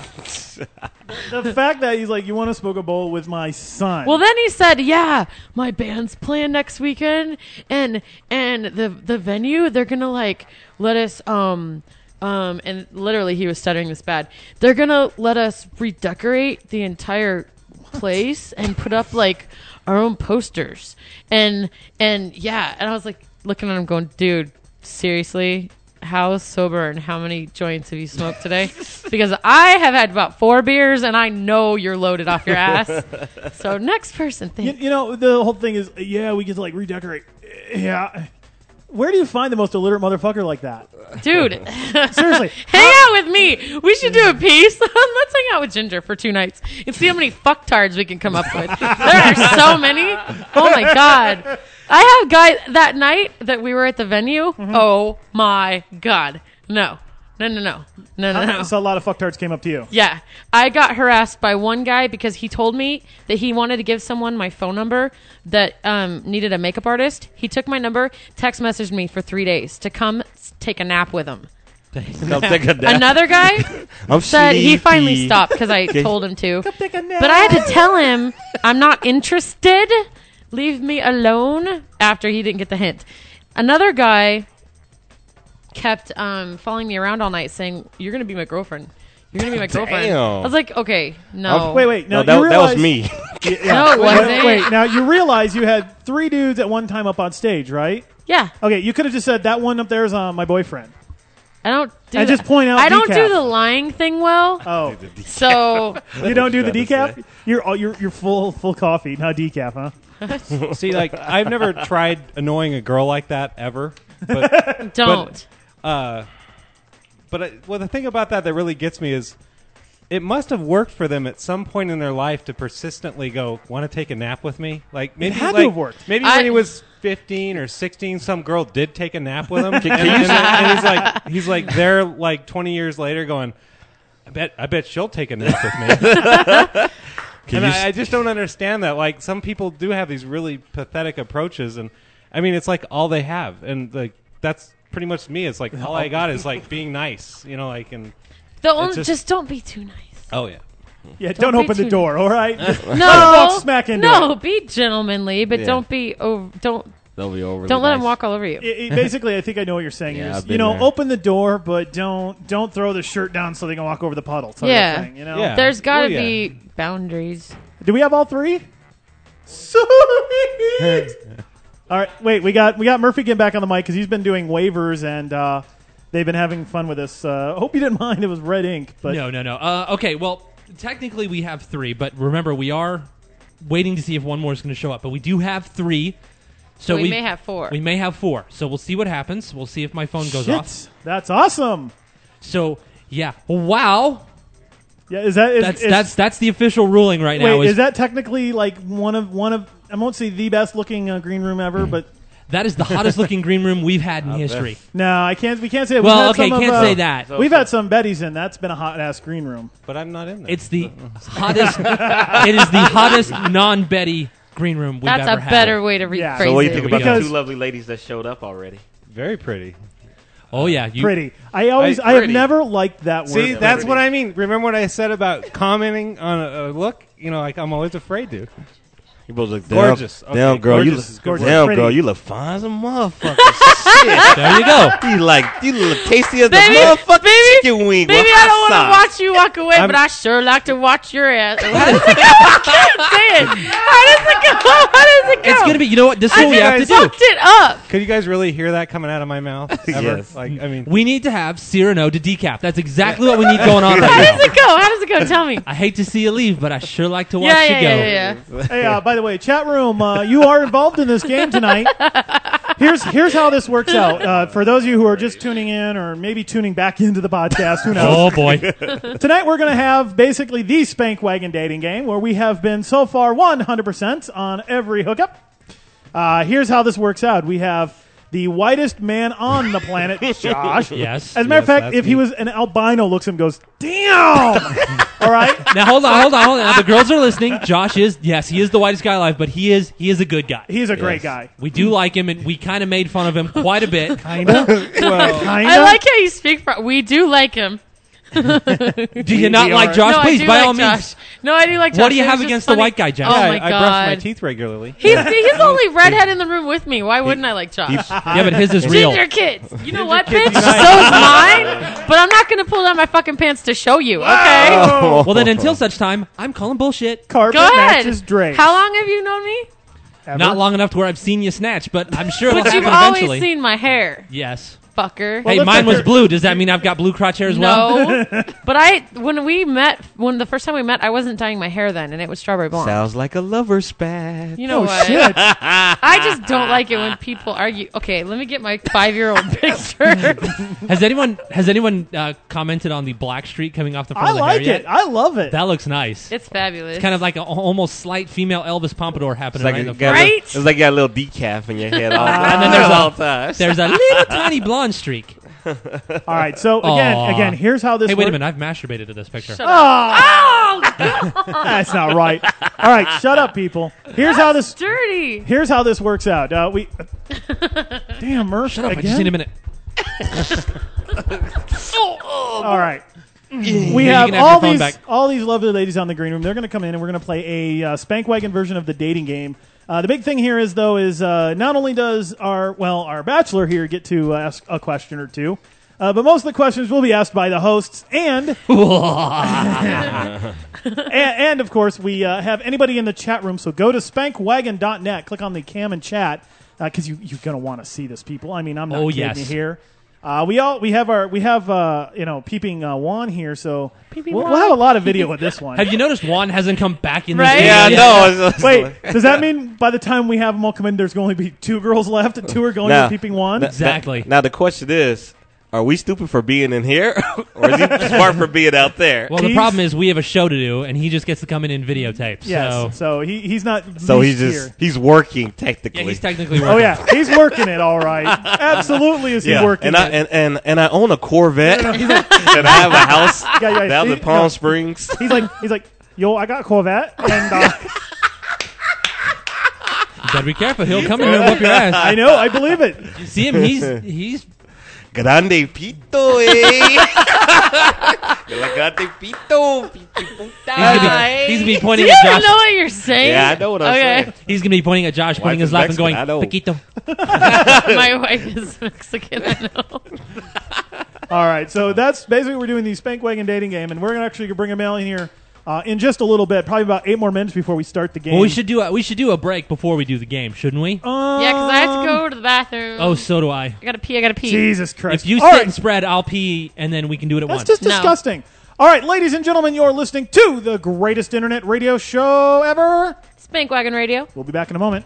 the fact that he's like, you want to smoke a bowl with my son. Well, then he said, yeah, my band's playing next weekend and and the the venue, they're going to like let us um um and literally he was stuttering this bad. They're going to let us redecorate the entire place and put up like our own posters and and yeah, and I was like looking at him going, dude, seriously, how sober and how many joints have you smoked today? Because I have had about four beers and I know you're loaded off your ass. So next person, you, thank you know, the whole thing is, yeah, we get to like redecorate. Yeah. Where do you find the most illiterate motherfucker like that? dude. Seriously. Hang out with me. We should do a piece. Let's hang out with Ginger for two nights and see how many fucktards we can come up with. There are so many. Oh my god. I have guys that night that we were at the venue. Mm-hmm. Oh my god. No. No, no, no. No, no, no. So a lot of fucktards came up to you. Yeah. I got harassed by one guy because he told me that he wanted to give someone my phone number that um, needed a makeup artist. He took my number, text messaged me for three days to come s- take a nap with him. Come take a nap. Another guy I'm said he finally sleepy. stopped because I told him to. Take a nap. But I had to tell him I'm not interested. Leave me alone after he didn't get the hint. Another guy kept um, following me around all night saying, you're going to be my girlfriend. You're going to be my girlfriend. Damn. I was like, okay, no. Wait, wait. Now No, that, you that realize, was me. Yeah. No, it Wait, wasn't. Wait, now you realize you had three dudes at one time up on stage, right? Yeah. Okay, you could have just said that one up there is uh, my boyfriend. I don't do And that. just point out I don't decaf. do the lying thing well. Oh, So you don't do the What you trying to decaf? You're oh, you're you're full full coffee, not decaf, huh? See, like I've never tried annoying a girl like that ever. But don't. uh, but I, well, the thing about that that really gets me is it must have worked for them at some point in their life to persistently go, want to take a nap with me? Like maybe had to like, have worked. Maybe I- when he was fifteen or sixteen, some girl did take a nap with him, and, can you and- and he's like, he's like there like twenty years later, going, I bet, I bet she'll take a nap with me. Can And you I, s- I just don't understand that. Like some people do have these really pathetic approaches, and I mean, it's like all they have, and like that's pretty much me. It's like all I got is like being nice, you know, like and The only, just- just, don't be too nice. oh yeah. Yeah, don't, be open the too- door, all right? Just No, walk smack into no, it. be gentlemanly, but Yeah. don't be over. Don't They'll be over. don't let him walk all over you. It- it- basically, I think I know what you're saying. Yeah, You're I've just, been you know, there. open the door, but don't don't throw the shirt down so they can walk over the puddle. type of Yeah. thing, you know. Yeah. There's got to Well, yeah. be boundaries. Do we have all three? Sweet. All right, wait. We got we got Murphy getting back on the mic because he's been doing waivers and uh, they've been having fun with this. Uh, hope you didn't mind. It was red ink, but No, no, no. Uh, okay, well, technically we have three, but remember we are waiting to see if one more is going to show up. But we do have three. So we may have four. We may have four. So we'll see what happens. We'll see if my phone goes Shit, off. that's awesome. So yeah, wow. Yeah, is that is, That's is, that's that's the official ruling right wait? now. Is, that technically like one of one of I won't say the best looking uh, green room ever, but that is the hottest looking green room we've had in history. no, I can't. We can't say. We've Well, had okay, some of, can't uh, say that. So- We've had some Betty's in. That's been a hot ass green room. But I'm not in there. It's the hottest. It is the hottest non-Betty green room we've That's ever a had. better way to rephrase Yeah. So what do you it. think There we about go. the Because- two lovely ladies that showed up already? very pretty. Oh yeah, you, Pretty. I always. I- I, have pretty. never liked that word. See, that's pretty. what I mean. Remember what I said about commenting on a, a look? You know, like I'm always afraid to. You both look Gorgeous. Damn, damn Okay, girl, gorgeous you is look, good word. damn Pretty. girl, you look fine as a motherfucker. Shit, there you go. you like you look tasty as Baby, a motherfucking baby, chicken wing. Maybe with I hot don't want to sauce. watch you walk away, I'm- but I sure like to watch your ass. How does it go? I can't say it. How does it go? How does it go? It's gonna be. You know what? This is I what we have to just do. fucked it up. Could you guys really hear that coming out of my mouth? Ever? Yes. Like, I mean, We need to have Cyrano to decap. That's exactly what we need going on How right does now. it go? How does it go? Tell me. I hate to see you leave, but I sure like to watch Yeah, you yeah, go. yeah, yeah, Hey, uh, by the way, chat room, uh, you are involved in this game tonight. Here's here's how this works out. Uh, for those of you who are just tuning in or maybe tuning back into the podcast, who knows? Oh boy. Tonight we're going to have basically the Spank Wagon dating game where we have been so far one hundred percent on every hookup. Uh, here's how this works out. We have the whitest man on the planet, Josh. Yes. As a matter of Yes, fact, that's if he me. was an albino, looks at him, goes, damn! All right? Now hold on, hold on, hold on. Now the girls are listening. Josh is yes, he is the whitest guy alive, but he is he is a good guy. He's a great Yes. guy. We do like him, and we kind of made fun of him quite a bit. Kinda. well, Kinda. I like how you speak. For, we do like him. Do you not We like are- Josh? No, Please, I do by like all Josh. means. No, I do like Josh. What do you It was have just against funny. the white guy, Josh? Oh yeah, my I, I god. brush my teeth regularly. He's, he's the only redhead in the room with me. Why wouldn't I like Josh? Yeah, but his is real. Ginger kids. You know what, bitch? So is mine. But I'm not going to pull down my fucking pants to show you, okay? Oh. Well, then until such time, I'm calling bullshit. Carpet Go ahead. matches Drake. How long have you known me? Ever? Not long enough to where I've seen you snatch, but I'm sure it'll But you've happen always eventually. seen my hair, Yes. fucker. Well, Hey, that's mine like was your- blue. Does that mean I've got blue crotch hair as well? No, but I when we met when the first time we met, I wasn't dyeing my hair then, and it was strawberry blonde. Sounds like a lover's spat. You know Oh, what? shit. I just don't like it when people argue. Okay, let me get my five-year-old picture. Has anyone has anyone uh, commented on the black streak coming off the front I of the like hair it. yet? I love it. That looks nice. It's fabulous. Kind of like an almost slight female Elvis Pompadour It's happening like, right in you the got front. a little- Right? it's like you got a little decaf in your head all, And then there's a- all times. There's a little tiny blonde streak. All right. So again, Aw. again, here's how this. Hey, wait a works. minute! I've masturbated to this picture. Shut up. Oh, Oh, that's not right. All right, shut up, people. Here's how this. dirty. Here's how this works out. Uh, we. Damn, Murph. Shut up! I again? just need a minute. All right. We you have can have all your phone these back. all these lovely ladies on the green room. They're going to come in and we're going to play a uh, Spank Wagon version of the dating game. Uh, the big thing here is though is uh, not only does our well our bachelor here get to uh, ask a question or two, uh, but most of the questions will be asked by the hosts and and, and of course we uh, have anybody in the chat room. So go to spank wagon dot net, click on the cam and chat because you you're going to want to see this, people. I mean, I'm not Oh, kidding yes. you here. Uh, we all we have our we have uh, you know peeping uh, Juan here, so Peeping we'll, Juan. we'll have a lot of video with this one. Have you noticed Juan hasn't come back in this Right? video yeah, yet? no. It's, it's Wait, does that mean by the time we have them all come in, there's going to be two girls left and two are going Now- to peeping Juan? Now- Exactly. Now the question is, are we stupid for being in here, or is he smart for being out there? Well, the He's- problem is we have a show to do, and he just gets to come in and videotape. Yes, So, so he he's not. so he's leashed just here. he's working technically. yeah, he's technically working. Oh yeah, he's working it all right. Absolutely, is he Yeah, working and I it? and, and and I own a Corvette, and I have a house Yeah, yeah, down he- in Palm no. Springs. He's like he's like, yo, I got a Corvette, and uh, You better be careful. He'll come in here and whoop your ass. I know, I believe it. You see him? He's he's Grande pito, eh? Grande pito, pito puta. He's gonna be, he's gonna be pointing Do at you Josh. know what you're saying? Yeah, I know what I'm okay. saying. He's gonna be pointing at Josh, pointing Wife his is lap and going, Mexican, I know. "Paquito." My wife is Mexican. I know. All right, so that's basically what we're doing the Spank Wagon dating game, and we're gonna actually bring a mail in here uh, in just a little bit, probably about eight more minutes before we start the game. Well, we should do a, we should do a break before we do the game, shouldn't we? Um, Yeah, because I have to go to the bathroom. oh, so do I. I gotta pee. I gotta pee. Jesus Christ! If you All sit right. and spread, I'll pee, and then we can do it at That's once. just No. disgusting. All right, ladies and gentlemen, you're listening to the greatest internet radio show ever. Spank Wagon Radio. We'll be back in a moment.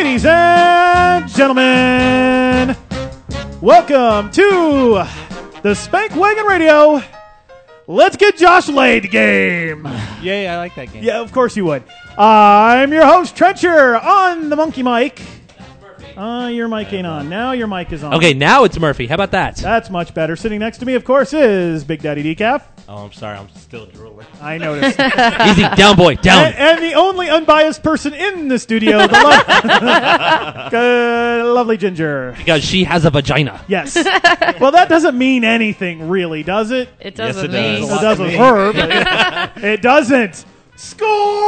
Ladies and gentlemen, welcome to the Spank Wagon Radio. Let's get Josh laid game. Yay, I like that game. Yeah, of course you would. I'm your host, Trencher, on the monkey mic. Uh, your mic ain't on. Now your mic is on. Okay, now it's Murphy. How about that? That's much better. Sitting next to me, of course, is Big Daddy Decaf. Oh, I'm sorry. I'm still drooling. I noticed. Easy, down, boy, down. And, and the only unbiased person in the studio, the lo- Good, lovely Ginger. Because she has a vagina. Yes. Well, that doesn't mean anything, really, does it? It Yes, doesn't it does. mean. It does with her, but it, it doesn't. Score!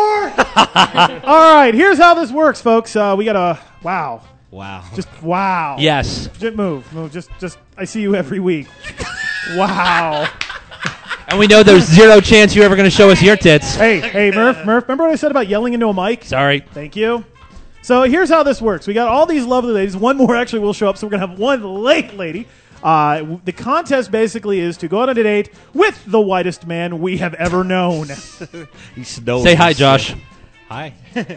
All right, here's how this works, folks. Uh, we got a wow. Wow. Just wow. Yes. Just move, move. Just, just. I see you every week. Wow. And we know there's zero chance you're ever going to show us your tits. Hey, hey, Murph, Murph. Remember what I said about yelling into a mic? Sorry. Thank you. So here's how this works. We got all these lovely ladies. One more actually will show up, so we're going to have one late lady. Uh, w- the contest basically is to go on a date with the whitest man we have ever known. He snows. Say hi, Josh. Hi.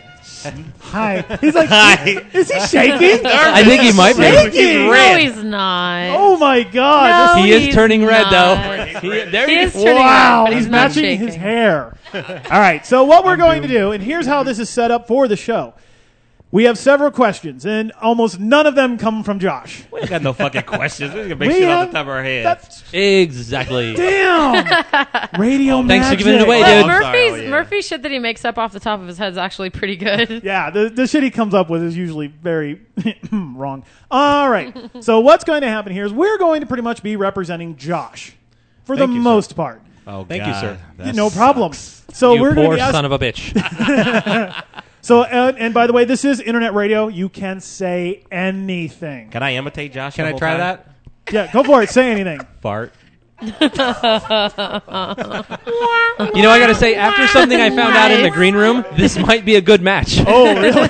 Hi. He's like, Hi. is he shaking? I think he might be. Shaking. No, he's not. Oh my God. No, He is he's turning red, not. though. He, there He he is is. turning Wow, red, but he's he's not matching shaking. his hair. All right, so what we're going to do, and here's how this is set up for the show. We have several questions, and almost none of them come from Josh. We ain't got no fucking questions. We can make We shit off have- the top of our head. That's Exactly. damn radio Thanks for magic. giving it away, But dude. I'm Murphy's sorry, oh, yeah. Murphy's shit that he makes up off the top of his head is actually pretty good. Yeah, the, the shit he comes up with is usually very wrong. All right, so what's going to happen here is we're going to pretty much be representing Josh for Thank the you, sir. most part. oh, Thank you, God. sir. That no problem. So You we're going to poor be ask- son of a bitch. So, uh, and by the way, this is internet radio. You can say anything. Can I imitate Josh? Can the I whole try time? that? Yeah, go for it. Say anything. Fart. You know, I got to say, after something I found out in the green room, this might be a good match. Oh, really?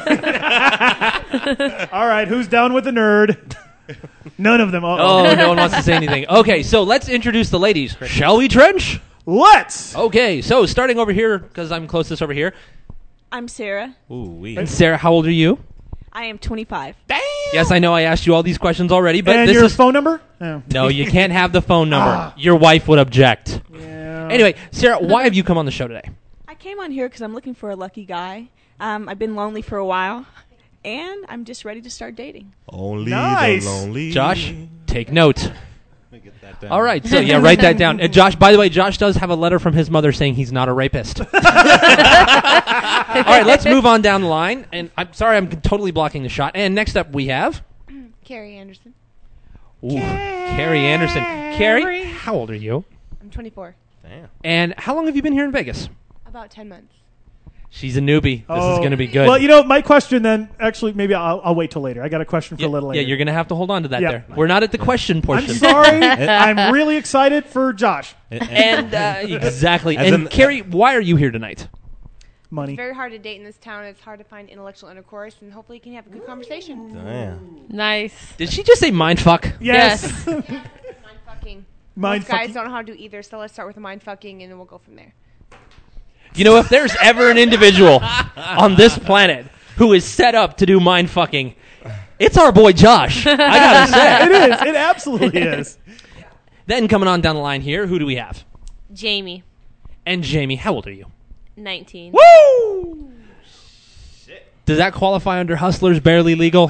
All right, who's down with the nerd? None of them. Uh-oh. Oh, no one wants to say anything. Okay, so let's introduce the ladies. Shall we, Trench? Let's. Okay, so starting over here, because I'm closest over here. I'm Sarah. Ooh, we. And Sarah, how old are you? I am twenty-five. Yes, I know I asked you all these questions already, but and this your is... phone number? Oh. No, you can't have the phone number. Ah. Your wife would object. Yeah. Anyway, Sarah, why have you come on the show today? I came on here because I'm looking for a lucky guy. Um, I've been lonely for a while, and I'm just ready to start dating. Only Nice. the lonely. Josh, take note. Let me get that down. All right, so yeah, write that down. And Josh, by the way, Josh does have a letter from his mother saying he's not a rapist. All right, let's move on down the line. And I'm sorry, I'm totally blocking the shot. And next up, we have Carrie Anderson. Ooh, Carrie Anderson. Carrie, how old are you? I'm twenty-four. Damn. And how long have you been here in Vegas? About ten months. She's a newbie. This is Oh. going to be good. Well, you know, my question then, actually, maybe I'll, I'll wait till later. I got a question for yeah, a little later. yeah, you're going to have to hold on to that Yeah. there. We're not at the question I'm portion. sorry. I'm really excited for Josh. And uh, exactly. As And in- Carrie, why are you here tonight? Money. It's very hard to date in this town. It's hard to find intellectual intercourse, and hopefully you can have a good conversation. Damn. Nice. Did she just say mind fuck? Yes. Mind fucking. Mind Most guys fucking. don't know how to do either, so let's start with the mind fucking, and then we'll go from there. You know, if there's ever an individual on this planet who is set up to do mind fucking, it's our boy Josh. I gotta say. It is. It absolutely is. Then coming on down the line here, who do we have? Jamie, And Jamie, how old are you? nineteen. Woo! Does that qualify under Hustlers Barely Legal?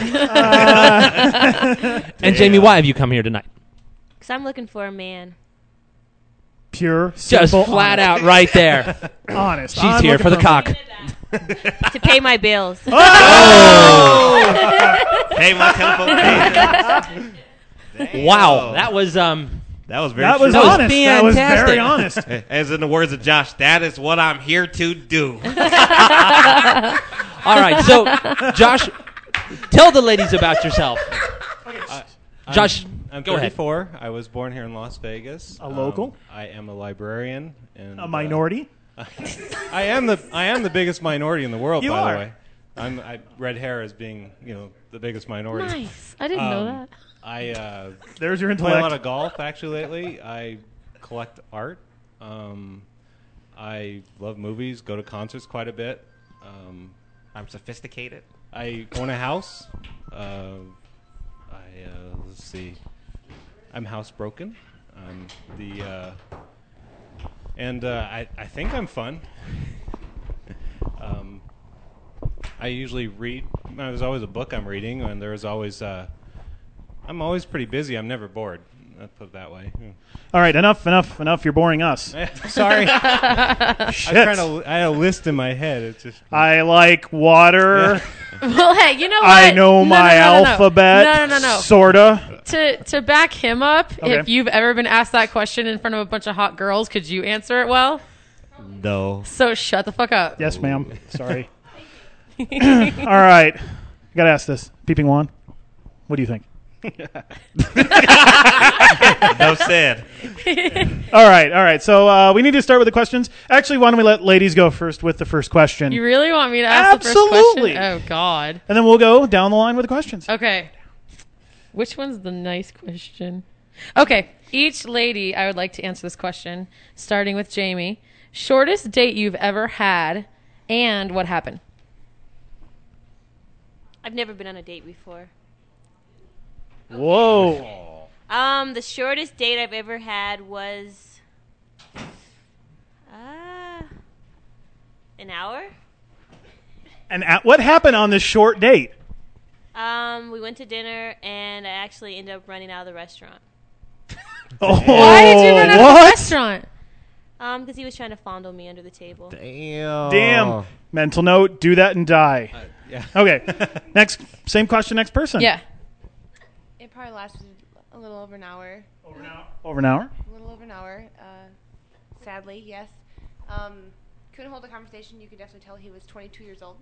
And Jamie, why have you come here tonight? Because I'm looking for a man. Pure, Just simple, flat honest. out right there. Honest. She's I'm here looking for the a cock. man. To pay my bills. Hey, my telephone. Damn. Wow, that was um. That was very That was true. was honest. That was fantastic. very honest. As in the words of Josh, that is what I'm here to do. All right, so Josh, tell the ladies about yourself. Josh, I'm go ahead. thirty-four. I was born here in Las Vegas. A local? Um, I am a librarian. And, A minority. Uh, I am the I am the biggest minority in the world. You by are. the way, I'm I, red hair as being you know the biggest minority. Nice. I didn't know Um, that. I uh, There's your play a lot intellect. of golf actually lately. I collect art. Um, I love movies. Go to concerts quite a bit. Um, I'm sophisticated. I own a house. Uh, I uh, let's see. I'm housebroken. I'm the uh, and uh, I I think I'm fun. um, I usually read. There's always a book I'm reading, and there's always. Uh, I'm always pretty busy. I'm never bored. Let's put it that way. Yeah. All right, enough, enough, enough. You're boring us. Sorry. Shit. I'm trying to. I had a list in my head. It's just. I like water. Yeah. Well, hey, you know what? I know No, my no, no, no, no. alphabet. No, no, no, no. Sorta. To to back him up, Okay. if you've ever been asked that question in front of a bunch of hot girls, could you answer it well? No. So shut the fuck up. Yes, ma'am. Sorry. All right. I gotta ask this. Peeping Juan, what do you think? No said. All right, all right. So uh, we need to start with the questions. Actually, why don't we let ladies go first with the first question, You really want me to ask Absolutely. the first question? Oh, God. and then we'll go down the line with the questions. Okay. Which one's the nice question? Okay. Each lady, I would like to answer this question, starting with Jamie. Shortest date you've ever had, and what happened? I've never been on a date before. Whoa. Um, the shortest date I've ever had was uh, an hour. And at, what happened on this short date? Um, we went to dinner, and I actually ended up running out of the restaurant. Oh, Why did you run out of the what? restaurant? Um, because he was trying to fondle me under the table. Damn. Damn. Mental note: do that and die. Uh, yeah. Okay. Next, same question. Next person. Yeah. It probably lasted a little over an hour. Over an hour. Over an hour. A little over an hour. Uh, sadly, yes. Um, couldn't hold a conversation. You could definitely tell he was twenty-two years old.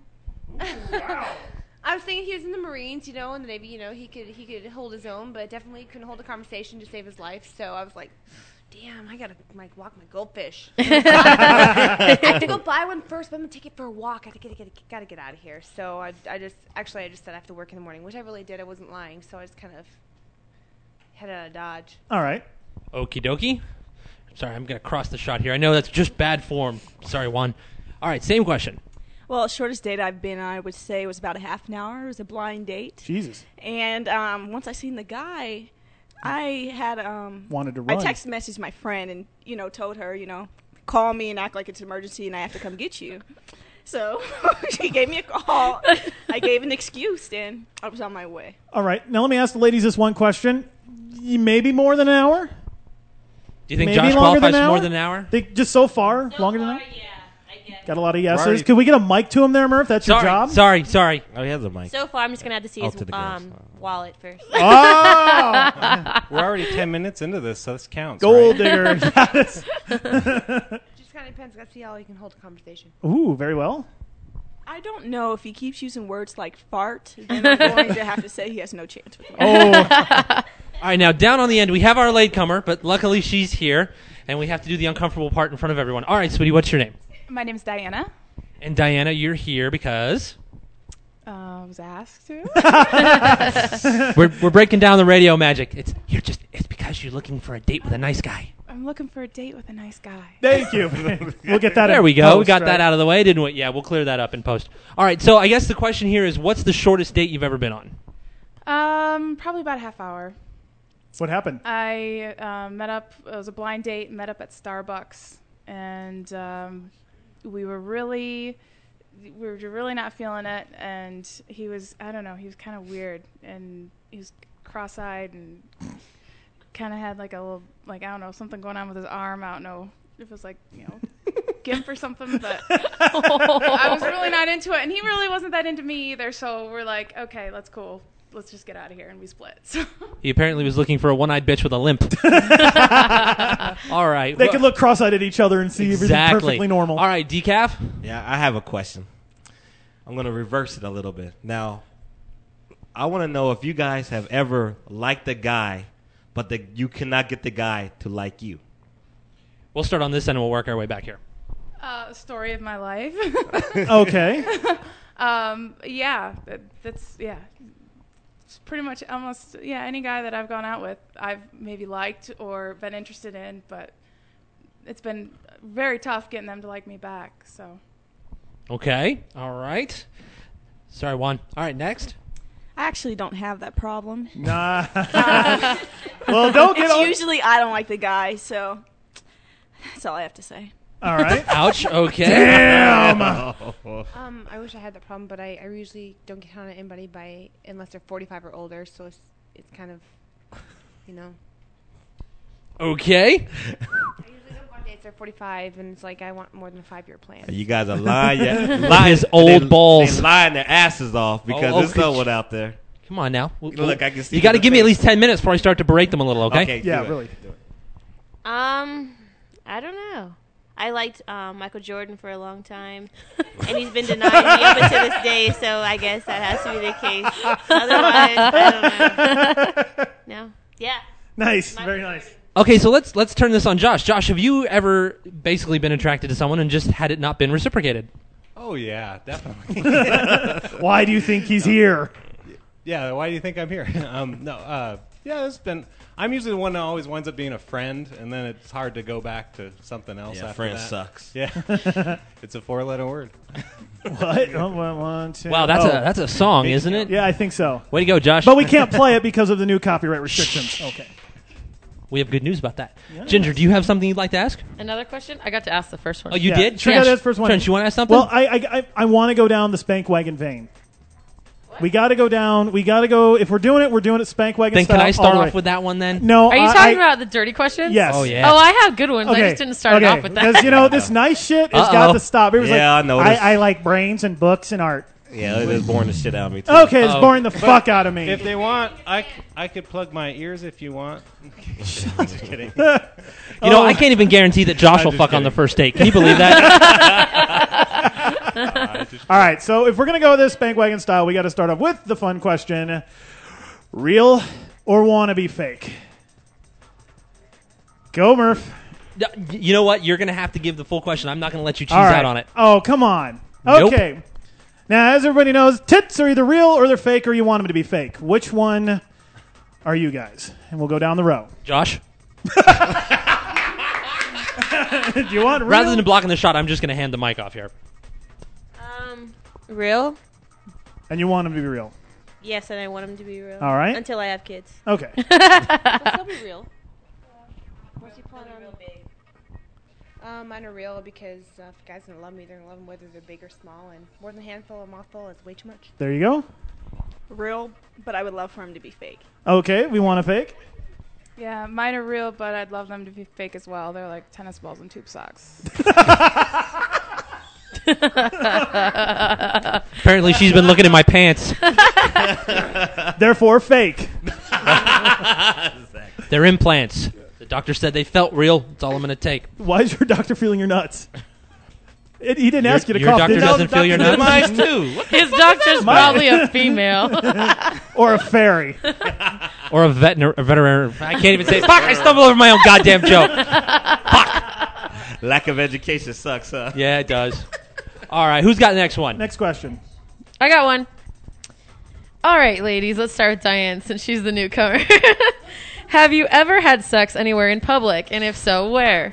I was thinking he was in the Marines, you know, and maybe you know he could he could hold his own, but definitely couldn't hold a conversation to save his life. So I was like, damn, I gotta like walk my goldfish. I have to go buy one first, but I'm gonna take it for a walk. I gotta get, get, gotta get out of here. So I, I just actually I just said I have to work in the morning, which I really did. I wasn't lying, so I just kind of headed out of Dodge. All right. Okie dokie. Sorry, I'm going to cross the shot here. I know that's just bad form. Sorry, Juan. All right, same question. Well, shortest date I've been on, I would say, was about a half an hour. It was a blind date. Jesus. And um, once I seen the guy, I had um, Wanted to I run. text messaged my friend and you know told her you know call me and act like it's an emergency and I have to come get you. So she gave me a call. I gave an excuse and I was on my way. All right. Now let me ask the ladies this one question. Y- Maybe more than an hour? Do you think Maybe Josh longer qualifies than an for more hour? than an hour? Think just so far, So longer than far, that? yeah, I guess. Got a lot of yeses. Already- Could we get a mic to him there, Murph? That's your Sorry, job? sorry, sorry. Oh, he has a mic. So far, I'm just gonna have to see Oh, his to the girls. um, wallet first. Oh! We're already ten minutes into this, so this counts. Gold right? digger. Yes. Just kind of depends. Gotta see how he can hold a conversation. Ooh, very well. I don't know if he keeps using words like fart, then I'm going to have to say he has no chance with me. Oh, All right, now down on the end, we have our latecomer, but luckily she's here, and we have to do the uncomfortable part in front of everyone. All right, sweetie, what's your name? My name's Diana. And Diana, you're here because Uh, I was asked to. we're we're breaking down the radio magic. It's you're just it's because you're looking for a date with a nice guy. I'm looking for a date with a nice guy. thank you. We'll get that. There in we go. we post, got right? that out of the way, didn't we? Yeah, we'll clear that up in post. All right, so I guess the question here is, what's the shortest date you've ever been on? Um, probably about a half hour. What happened? I um, met up. It was a blind date. Met up at Starbucks, and um, we were really, we were really not feeling it. And he was, I don't know, he was kind of weird, and he was cross-eyed and kind of had like a little, like I don't know, something going on with his arm. I don't know if it was like you know, gimp or something, but I was really not into it, and he really wasn't that into me either. So we're like, okay, that's cool. Let's just get out of here, and we split. So. He apparently was looking for a one-eyed bitch with a limp. All right. They well- could look cross-eyed at each other and see everything exactly. perfectly normal. All right, decaf. Yeah, I have a question. I'm going to reverse it a little bit. Now, I want to know if you guys have ever liked a guy, but the, you cannot get the guy to like you. We'll start on this end and we'll work our way back here. Uh, story of my life. Okay. um, yeah, that, that's yeah. It's pretty much almost yeah. Any guy that I've gone out with, I've maybe liked or been interested in, but it's been very tough getting them to like me back. So Okay. All right. Sorry, Juan. All right, next. I actually don't have that problem. Nah. Well, don't get It's on. usually I don't like the guy, so that's all I have to say. All right. Ouch. Okay. Damn. Um, I wish I had that problem, but I, I usually don't get on anybody by unless they're forty-five or older. So it's it's kind of, you know. Okay. I usually don't go on dates. They're forty-five, and it's like I want more than a five-year plan. You guys are lying. Yeah, lying. His old they, balls. They lying their asses off because Oh, there's okay. someone out there. Come on now. Look, I can see You got to the give me at face. least ten minutes before I start to berate them a little, okay? Okay, Yeah, do it. really. Do it. Um, I don't know. I liked um, Michael Jordan for a long time, and he's been denying me up until this day. So I guess that has to be the case. Otherwise, I don't know. No, yeah. Nice. Michael Very nice. Jordan. Okay, so let's let's turn this on Josh. Josh, have you ever basically been attracted to someone and just had it not been reciprocated? Oh yeah, definitely. Why do you think he's here? Yeah, why do you think I'm here? um, no, uh, yeah, it's been. I'm usually the one that always winds up being a friend, and then it's hard to go back to something else. Yeah, after friend that. sucks. Yeah, it's a four-letter word. What? Oh, one, one, two. Wow, that's oh. a that's a song, isn't it? Yeah, I think so. Way to go, Josh. But we can't play it because of the new copyright restrictions. Okay. We have good news about that. Yes. Ginger, do you have something you'd like to ask? Another question? I got to ask the first one. Oh, you Yeah, did? Trent Trench, got his first one. Trench, you want to ask something? Well, I I, I, I want to go down the Spank Wagon vein. We got to go down. We got to go. If we're doing it, we're doing it Spank Wagon then style. can I start all the off way. with that one then? No. Are you I, talking I, about the dirty questions? Yes. Oh, yeah. Oh, I have good ones. Okay. I just didn't start okay. it off with that. Because, you know, this nice shit has got Uh-oh. to stop. It was Yeah, like, I noticed. I, I like brains and books and art. Yeah, it is boring the shit out of me too. Okay, it's Uh-oh. boring the fuck out of me. If they want, I, c- I could plug my ears if you want. I'm just kidding. You know, Oh. I can't even guarantee that Josh I'm will just fuck on the kidding. first date. Can you believe that? I just- All right, so if we're going to go with this Spank Wagon style, we got to start off with the fun question. Real or wannabe fake? Go, Murph. You know what? You're going to have to give the full question. I'm not going to let you choose All right. out on it. Oh, come on. Nope. Okay. Now, as everybody knows, tits are either real or they're fake, or you want them to be fake. Which one are you guys? And we'll go down the row. Josh? Do you want real? Rather than blocking the shot, I'm just going to hand the mic off here. Um, real? And you want them to be real. Yes, and I want them to be real. All right. Until I have kids. Okay. They'll still be real. What's your plan on real big? Um, mine are real because uh, if guys don't love me, they're gonna love them whether they're big or small. And more than a handful of mouthful is way too much. There you go. Real, but I would love for him to be fake. Okay, we want a fake. Yeah, mine are real, but I'd love them to be fake as well. They're like tennis balls and tube socks. Apparently, she's been looking in my pants. Therefore, fake. They're implants. The doctor said they felt real. That's all I'm going to take. Why is your doctor feeling your nuts? It, he didn't Your- ask you to your cough. doctor did he? doesn't feel your nuts? Mine too. What the His doctor's Mine- probably a female. Or a fairy. Or a veterinary. A veterinary. I can't even say it. Fuck, I stumbled over my own goddamn joke. lack of education sucks, huh? Yeah, it does. All right, who's got the next one? Next question. I got one. All right, ladies, let's start with Diane since she's the newcomer. Have you ever had sex anywhere in public? And if so, where?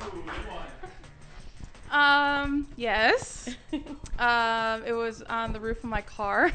Um, yes. um, it was on the roof of my car.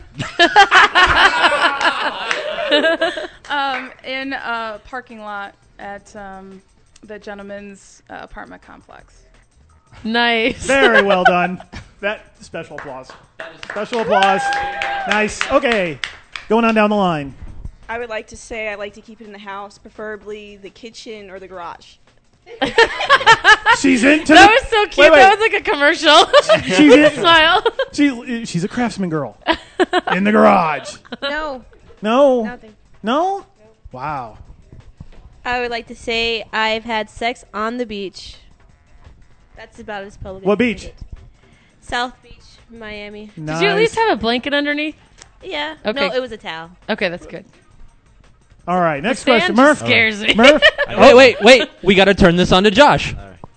um, in a parking lot at um, the gentleman's uh, apartment complex. Nice. Very well done. That special applause. Special applause. Nice. Okay, going on down the line. I would like to say I like to keep it in the house, preferably the kitchen or the garage. She's into That the- was so cute. Wait, wait. That was like a commercial. She's in- Smile. She, she's a craftsman girl. In the garage. No, No. nothing. No? Wow. I would like to say I've had sex on the beach. That's about as public. as What I can beach? get. South Beach, Miami. Nice. Did you at least have a blanket underneath? Yeah. Okay. No, it was a towel. Okay, that's good. All right, next Stan question. just Murph. scares me. Murph. Wait, wait, wait. We got to turn this on to Josh.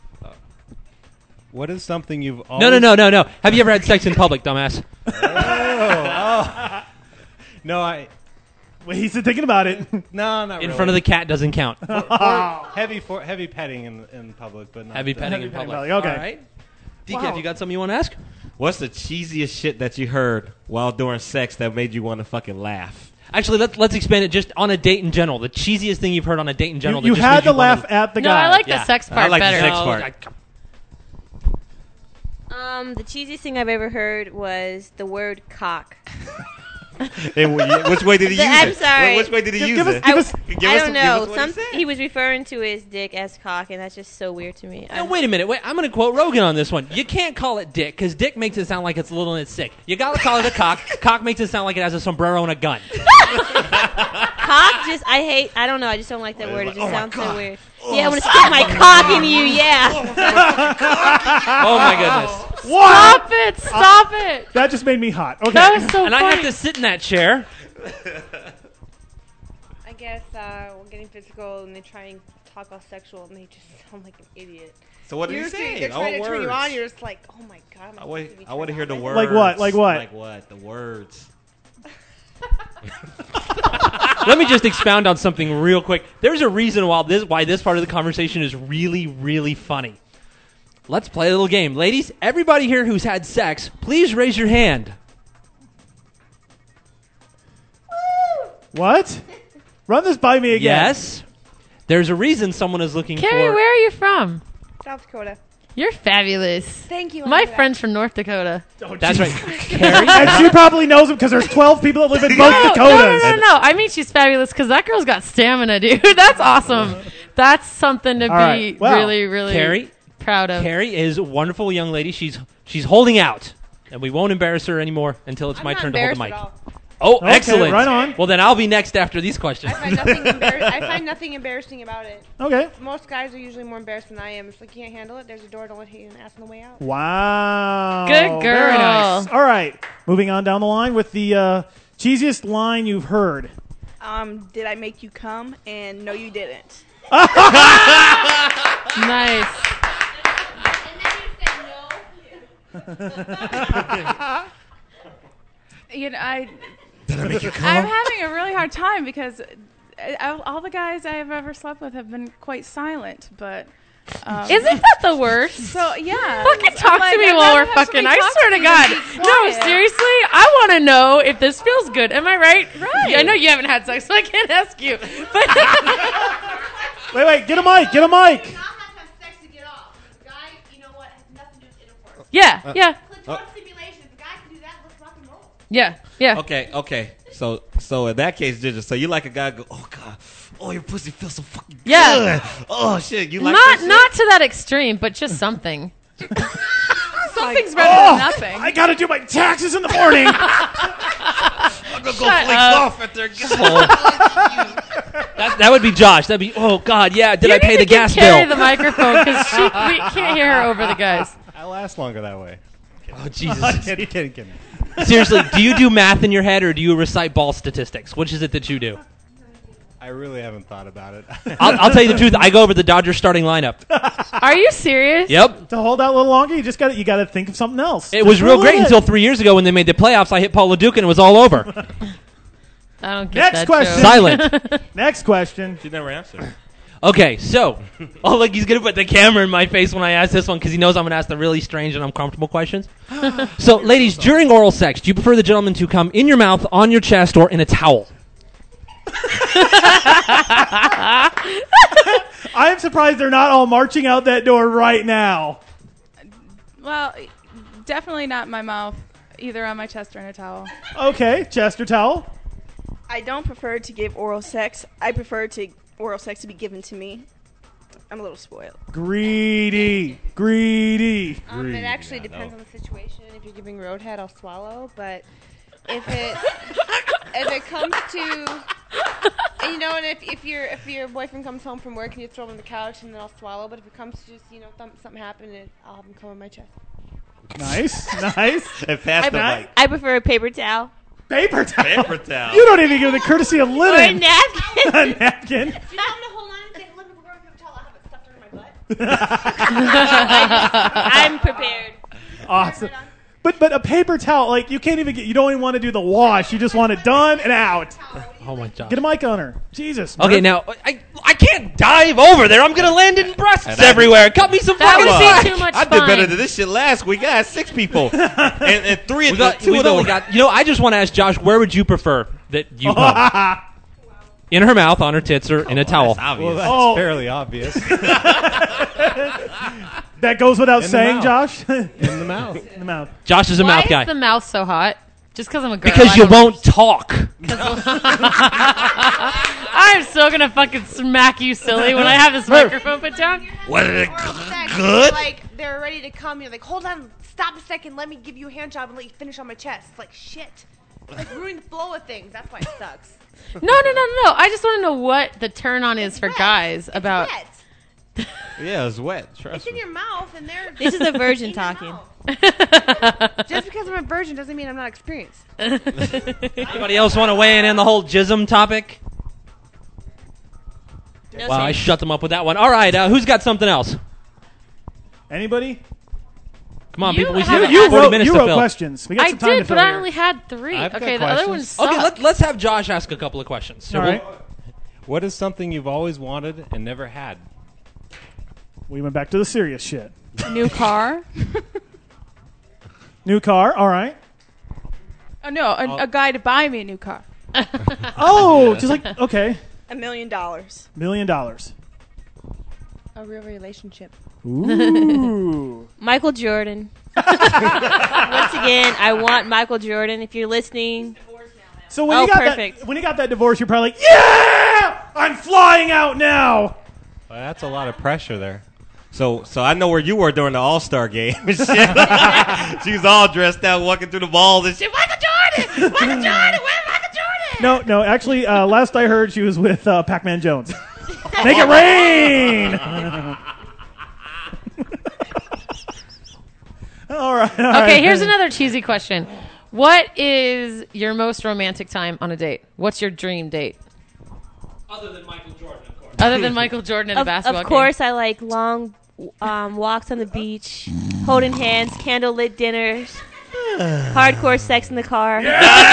What is something you've always... No, no, no, no, no. Have you ever had sex in public, dumbass? Oh, oh. No, I... Wait, he's thinking about it. No, not In really. front of the cat doesn't count. For- for heavy for heavy petting in in public, but not Heavy uh, petting in petting public. in public, okay. All right. D K, Wow. you got something you want to ask? What's the cheesiest shit that you heard while doing sex that made you want to fucking laugh? Actually, let's let's expand it just on a date in general. The cheesiest thing you've heard on a date in general. You, you that just had made to you laugh wanna... at the No, guy. I like Yeah. the sex part I like better. the sex No, part. I- Um, the cheesiest thing I've ever heard was the word cock. And which way did he The- use I'm it? sorry. Which way did he Give- use give us- it? give I, us- Give I us- don't give know. us what Some he said. he was referring to his dick as cock, and that's just so weird to me. No, I'm- wait a minute. Wait, I'm going to quote Rogan on this one. You can't call it dick because dick makes it sound like it's little and it's sick. You got to call it a cock. Cock makes it sound like it has a sombrero and a gun. Cock just I hate. I don't know. I just don't like that word. It just oh my sounds so God. weird. Yeah, I want to stick my cock into you. Yeah. Oh my goodness. What? Stop it! Stop it! That just made me hot. Okay. That was so And I funny. have to sit in that chair. I guess uh, we're getting physical and they try and talk all sexual and they just sound like an idiot. So what did You're he saying say? they're All trying to turn you words. on. You're just like, oh my god. I am want, supposed to be I want to hear turned the on? words. Like what? Like what? Like what? The words. Let me just expound on something real quick. There's a reason why this why this part of the conversation is really, really funny. Let's play a little game. Ladies, everybody here who's had sex, please raise your hand. What? Run this by me again. Yes. There's a reason someone is looking Carrie, for... where are you from? South Dakota. You're fabulous. Thank you. I My know that. friend's from North Dakota. Oh, That's geez. right. Carrie? And she probably knows him because there's twelve people that live in both No, no, Dakotas. no, no, no. I mean, she's fabulous because that girl's got stamina, dude. That's awesome. That's something to All be right. Well, really, really Carrie? proud of. Carrie is a wonderful young lady. She's she's holding out. And we won't embarrass her anymore until it's I'm my not turn to hold the embarrassed mic. at all. Oh, Okay, excellent. right on. Well, then I'll be next after these questions. I find nothing embar- I find nothing embarrassing about it. Okay. Most guys are usually more embarrassed than I am. If like you can't handle it, there's a door. Don't let you ass on the way out. Wow. Good Very girl. nice. All right. Moving on down the line with the uh, cheesiest line you've heard. Um, did I make you come? And no, you didn't. Nice. You know, I. Did I make you come? I'm having a really hard time because I, all the guys I've ever slept with have been quite silent. But um, Isn't that the worst? so? Yeah. Fucking talk I'm like, to me I'd while rather we're have fucking. somebody I talk swear to to me God. than be No, quiet. seriously, I want to know if this feels good. Am I right? Right. I know you haven't had sex, so I can't ask you. But Wait, wait. Get a mic. Get a mic. yeah, yeah, yeah, yeah. Okay, okay. So, so in that case, Ginger, so you like a guy go, oh god, oh your pussy feels so fucking Yeah. good. Oh shit, you like Not that shit? not to that extreme, but just something. Something's better Oh, than nothing. I got to do my taxes in the morning. I'm gonna go Shut flex up. off at their That, that would be Josh. That'd be, oh, God, yeah. Did you I pay need the to give gas Carrie bill? the microphone because she we can't hear her over the guys. I last longer that way. Oh, Jesus. Kidding, kidding, kidding. Seriously, do you do math in your head or do you recite ball statistics? Which is it that you do? I really haven't thought about it. I'll, I'll tell you the truth. I go over the Dodgers starting lineup. Are you serious? Yep. To hold out a little longer, you just got you got to think of something else. It Just was for real a great little until bit. three years ago when they made the playoffs. I hit Paul LeDuc and it was all over. I don't get Next that question. joke. Silent. Next question. She never answered. Okay, so, oh, look, he's going to put the camera in my face when I ask this one because he knows I'm going to ask the really strange and uncomfortable questions. So, ladies, during oral sex, do you prefer the gentleman to come in your mouth, on your chest, or in a towel? I am surprised they're not all marching out that door right now. Well, definitely not in my mouth, either on my chest or in a towel. Okay, chest or towel? I don't prefer to give oral sex. I prefer to oral sex to be given to me. I'm a little spoiled. Greedy. Greedy. Um, it actually depends on the situation. If you're giving roadhead, I'll swallow. But if it if it comes to, and you know, and if if your if your boyfriend comes home from work and you throw him on the couch, and then I'll swallow. But if it comes to just you know th- something happened, and I'll have him come on my chest. Nice, nice. And pass I, the mic. I prefer a paper towel. Paper towel. Paper towel. You don't even give the courtesy of Or a linen. napkin. A napkin. Do you want me to hold on and say, "Let me grab a paper towel. I have it stuffed under my butt." I'm prepared. Awesome. But but a paper towel, like you can't even get. You don't even want to do the wash. You just want it done and out. Oh, my God. Get a mic on her. Jesus. Okay, Murph. now, I, I can't dive over there. I'm gonna land in breasts And I- everywhere. Cut me some That fucking would slack. be too much I fun. did better than this shit last week. I had six people, and, and three We of got, the two we've of them. only got. You know, I just want to ask Josh, where would you prefer that you come? In her mouth, on her tits, or in a towel? That's obvious. Well, that's Oh. fairly obvious. That goes without In the saying, mouth. Josh. In the mouth. In the mouth. Josh is a Why mouth is guy the mouth so hot? Just because I'm a girl. because I you don't- won't talk. I'm still gonna fucking smack you silly when I have this microphone put down. What is it? Or sex, Good? Like they're ready to come. You're like, hold on, stop a second. Let me give you a hand job and let you finish on my chest. It's like shit. It's like ruining the flow of things. That's why it sucks. No, no, no, no, no. I just want to know what the turn on is It's for wet. guys It's about. wet. Yeah, it's wet. Trust It's in me. your mouth, and they're. This is a virgin in your talking. mouth. Just because I'm a virgin doesn't mean I'm not experienced. Anybody else want to weigh in on the whole jism topic? No Wow, I thanks. shut them up with that one. All right, uh, who's got something else? Anybody? Come on, You people. We have- still You, got you forty wrote, minutes you to wrote fill. questions. We got I some time did, to fill but I here. only had three. I've got Okay, the other ones questions. suck. Okay, let, let's have Josh ask a couple of questions. So All we'll- right. What is something you've always wanted and never had? We went back to the serious shit. New car. New car. All right. Oh no, a, a guy to buy me a new car. Oh, just like okay, A million dollars. million dollars. A real relationship. Ooh. Michael Jordan. Once again, I want Michael Jordan. If you're listening, So when Oh, you got perfect. that, when you got that divorce, you're probably like, yeah, I'm flying out now. Well, that's a lot of pressure there. So, so I know where you were during the All Star game. and shit. She was all dressed out, walking through the balls and shit. Michael Jordan, Michael Jordan, where's Michael Jordan? No, no. Actually, uh, last I heard, she was with uh, Pac-Man Jones. Make it rain. all right. All Okay, right. here's another cheesy question. What is your most romantic time on a date? What's your dream date? Other than Michael Jordan, of course. Other than Michael Jordan and a of, basketball of course, I like long um, walks on the beach, holding hands, candlelit dinners, hardcore sex in the car.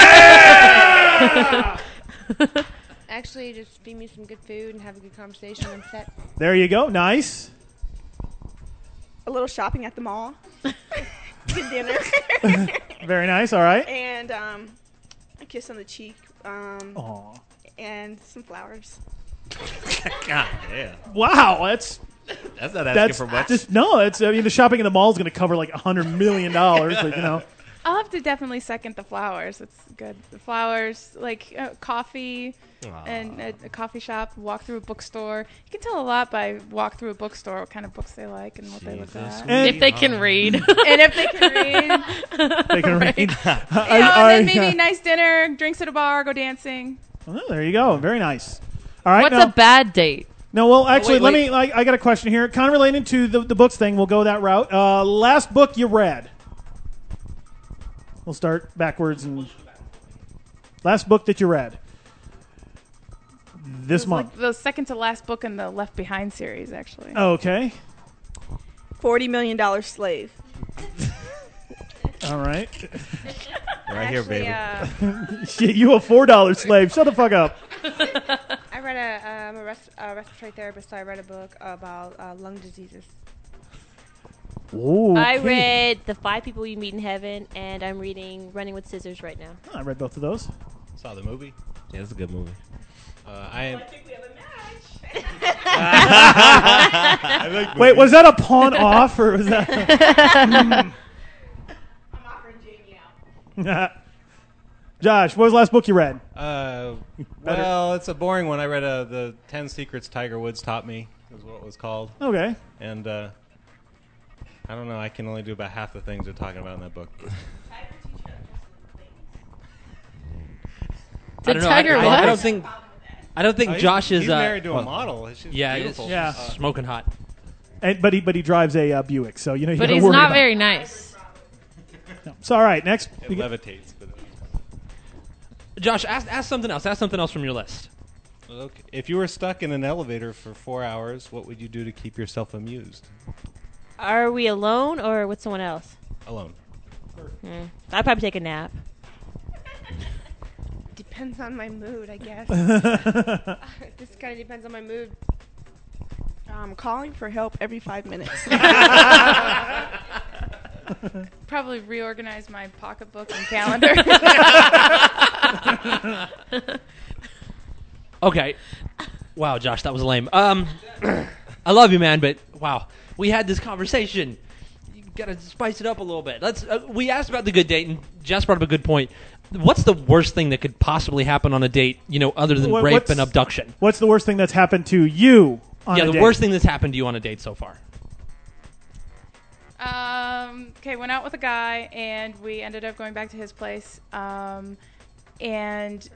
Actually, just feed me some good food and have a good conversation and set. There you go. Nice. A little shopping at the mall. Good dinner. Very nice. All right. And um, a kiss on the cheek. Um, Aw. and some flowers. God damn. Wow, that's That's not asking that's for much. just no. It's I mean the shopping in the mall is going to cover like a hundred million dollars. But you know, I'll have to definitely second the flowers. It's good. The flowers, like uh, coffee, and a, a coffee shop. Walk through a bookstore. You can tell a lot by walk through a bookstore what kind of books they like and what they look Jesus. at. And- If they can read. and if they can read, they can read. you know, I- and then I- maybe nice dinner, drinks at a bar, go dancing. Oh, there you go. Very nice. All right. What's now, a bad date? no, well, actually, wait, let wait. me. Like, I got a question here, kind of related to the, the books thing. We'll go that route. Uh, last book you read. We'll start backwards and last book that you read this It's month. like the second to last book in the Left Behind series, actually. Okay. Forty million dollar slave. All right. Right here, Actually, baby. uh, Shit, you a four dollar slave. Shut the fuck up. I read a, um, a res- a respiratory therapist, so I read a book about uh, lung diseases. Ooh, I okay. read The Five People You Meet in Heaven, and I'm reading Running with Scissors right now. I read both of those. Saw the movie. Yeah, it's a good movie. Uh, I am. think we have a match. I like Wait, was that a pawn off or was that? I'm offering Jamie out. Josh, what was the last book you read? Uh, Better. well, it's a boring one. I read uh, the Ten Secrets Tiger Woods Taught Me. Is what it was called. Okay. And uh, I don't know. I can only do about half the things they're talking about in that book. I don't know. Tiger I, I, what? I don't think. I don't think Uh, he's- Josh is. He's uh, married to a well, model. She's Yeah, beautiful. it's Yeah. uh, smoking hot. And, but he but he drives a uh, Buick, so you know. You But gotta he's worry not about- very nice. So all right, next. It You get- levitates. But Josh, ask ask something else. Ask something else from your list. okay. If you were stuck in an elevator for four hours, what would you do to keep yourself amused? Are we alone or with someone else? Alone. Hmm. I'd probably take a nap. Depends on my mood, I guess. This kind of depends on my mood. I'm calling for help every five minutes. Probably reorganize my pocketbook and calendar. Okay. Wow, Josh, that was lame. Um, I love you, man, but wow, we had this conversation. You gotta spice it up a little bit. Let's. Uh, we asked about the good date, and Jess brought up a good point. What's the worst thing that could possibly happen on a date? You know, other than What- rape what's- and abduction. What's the worst thing that's happened to you on yeah, a the date? worst thing that's happened to you on a date so far. Um, okay, went out with a guy, and we ended up going back to his place. Um, and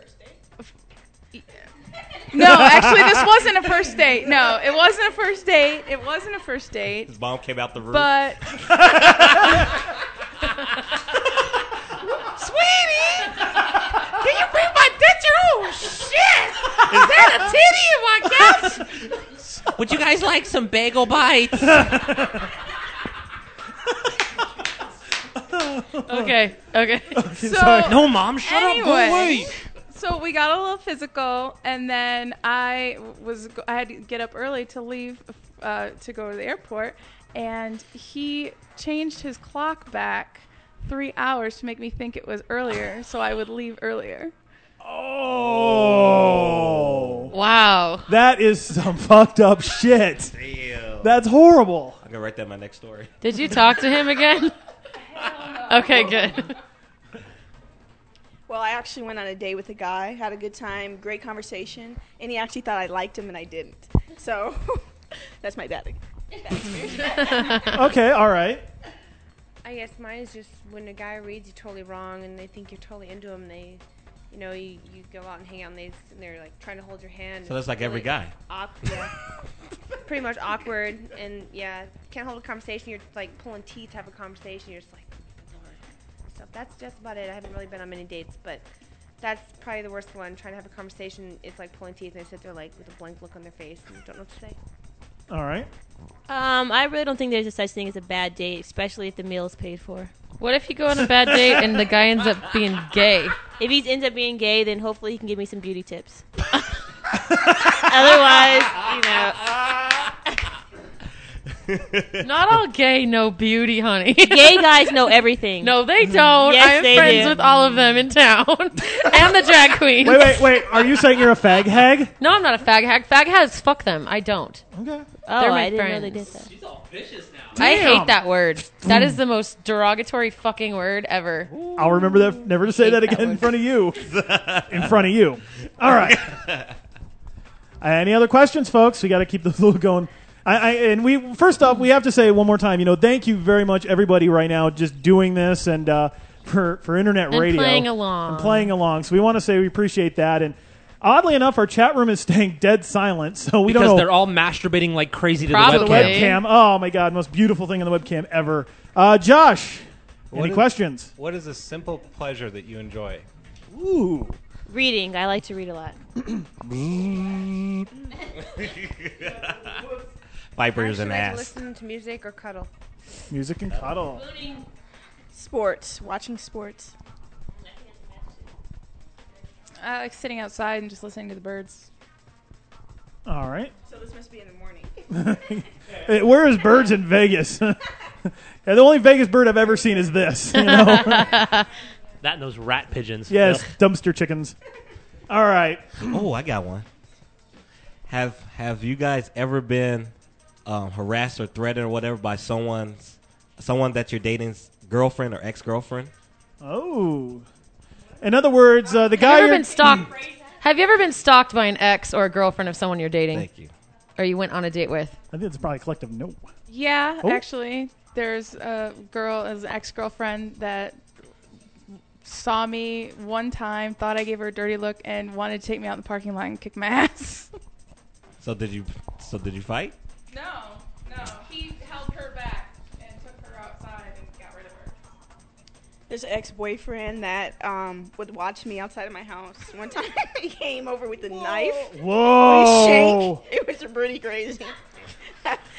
no, actually, this wasn't a first date. No, it wasn't a first date. It wasn't a first date. His mom came out the room. But Sweetie, can you bring my picture? Oh shit! Is that a titty in my couch? Would you guys like some bagel bites? Okay, okay. so No, Mom, shut up. Go away. So we got a little physical, and then I was I had to get up early to leave uh, to go to the airport, and he changed his clock back three hours to make me think it was earlier, so I would leave earlier. Oh. Wow. That is some fucked up shit. Damn. That's horrible. I'm gonna write that in my next story. Did you talk to him again? Okay, good. Well, I actually went on a date with a guy, had a good time, great conversation, and he actually thought I liked him, and I didn't. So that's my bad, bad experience. Okay, all right. I guess mine is just when a guy reads you totally wrong and they think you're totally into him. They, you know, you, you go out and hang out and, they, and they're like trying to hold your hand. So that's like every guy. Awk- yeah. Pretty much awkward and yeah, can't hold a conversation. You're like pulling teeth to have a conversation. You're just like, Lord. So that's just about it. I haven't really been on many dates, but that's probably the worst one. Trying to have a conversation, it's like pulling teeth and they sit there like with a blank look on their face and don't know what to say. All right. Um, I really don't think there's a such thing as a bad date, especially if the meal is paid for. What if you go on a bad date and the guy ends up being gay? If he ends up being gay, then hopefully he can give me some beauty tips. Otherwise, you know. Not all gay know beauty, honey. Gay guys know everything. No, they don't. Yes, I am they friends do. with all of them in town. And the drag queens. Wait, wait, wait. Are you saying you're a fag hag? No, I'm not a fag hag. Fag hags fuck them. I don't. Okay. Oh, They're my I didn't know friends. they did that. She's all vicious now. I Damn. hate that word. That is the most derogatory fucking word ever. I'll remember that. Never to say Hate that that again in word. front of you. In front of you. All right. Uh, any other questions, folks? We got to keep this little going. I, I and we first off, we have to say one more time. You know, thank you very much, everybody, right now, just doing this and uh, for for internet And radio playing along. and playing along. So we want to say we appreciate that. And oddly enough, our chat room is staying dead silent, so we because don't know. they're all masturbating like crazy to Probably. the the webcam. webcam. Oh my God, most beautiful thing on the webcam ever. Uh, Josh, What any is- questions? What is a simple pleasure that you enjoy? Ooh. Reading. I like to read a lot. Vipers and Actually, I ass. listen to music or cuddle. Music and cuddle. Sports, watching sports. I like sitting outside and just listening to the birds. All right. So this must be in the morning. Hey, where is birds in Vegas? Yeah, the only Vegas bird I've ever seen is this. You know? That and those rat pigeons. Yes, Ugh. dumpster chickens. All right. Oh, I got one. Have Have you guys ever been um, harassed or threatened or whatever by someone's someone that you're dating's girlfriend or ex girlfriend? Oh. In other words, uh, the Have guy you ever you're been stalked? Have you ever been stalked by an ex or a girlfriend of someone you're dating? Thank you. Or you went on a date with? I think it's probably a collective no. Yeah, Oh. actually, there's a girl, as an ex-girlfriend that saw me one time, thought I gave her a dirty look, and wanted to take me out in the parking lot and kick my ass. So did you? So did you fight? No, no, he held her back and took her outside and got rid of her. There's an ex-boyfriend that um, would watch me outside of my house. One time he came over with a knife. Whoa. With a shank. It was pretty crazy.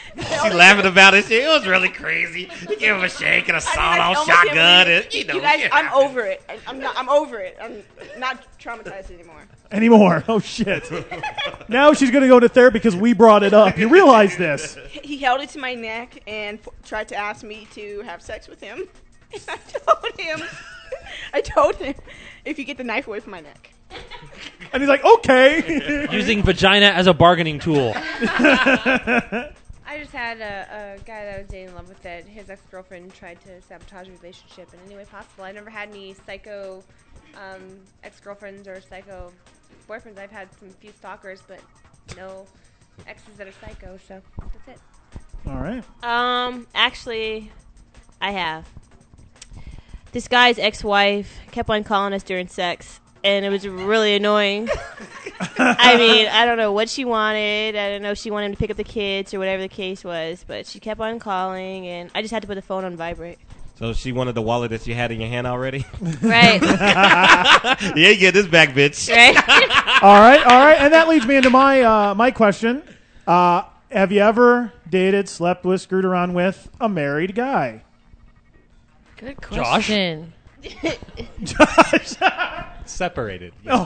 She laughing about it. It was really crazy. He gave him a shake and a I mean, I sawed-off almost shotgun. can't believe And, it. you know, You guys, yeah. I'm over it. I- I'm not. I'm over it. I'm not traumatized anymore. Anymore. Oh, shit. Now she's going to go to therapy because we brought it up. You realize this. He held it to my neck and f- tried to ask me to have sex with him. And I told him, I told him, if you get the knife away from my neck. And he's like, okay. Using vagina as a bargaining tool. I just had a, a guy that I was dating in love with that his ex-girlfriend tried to sabotage the relationship in any way possible. I never had any psycho um, ex-girlfriends or psycho boyfriends. I've had some few stalkers, but no exes that are psycho, so that's it. All right. Um, actually, I have. This guy's ex-wife kept on calling us during sex, and it was really annoying. I mean, I don't know what she wanted. I don't know if she wanted him to pick up the kids or whatever the case was, but she kept on calling, and I just had to put the phone on vibrate. So she wanted the wallet that you had in your hand already? Right. Yeah, you get this back, bitch. Right. All right, all right. And that leads me into my uh, my question. Uh, have you ever dated, slept with, screwed around with a married guy? Good Josh? question. Josh. Separated. Oh.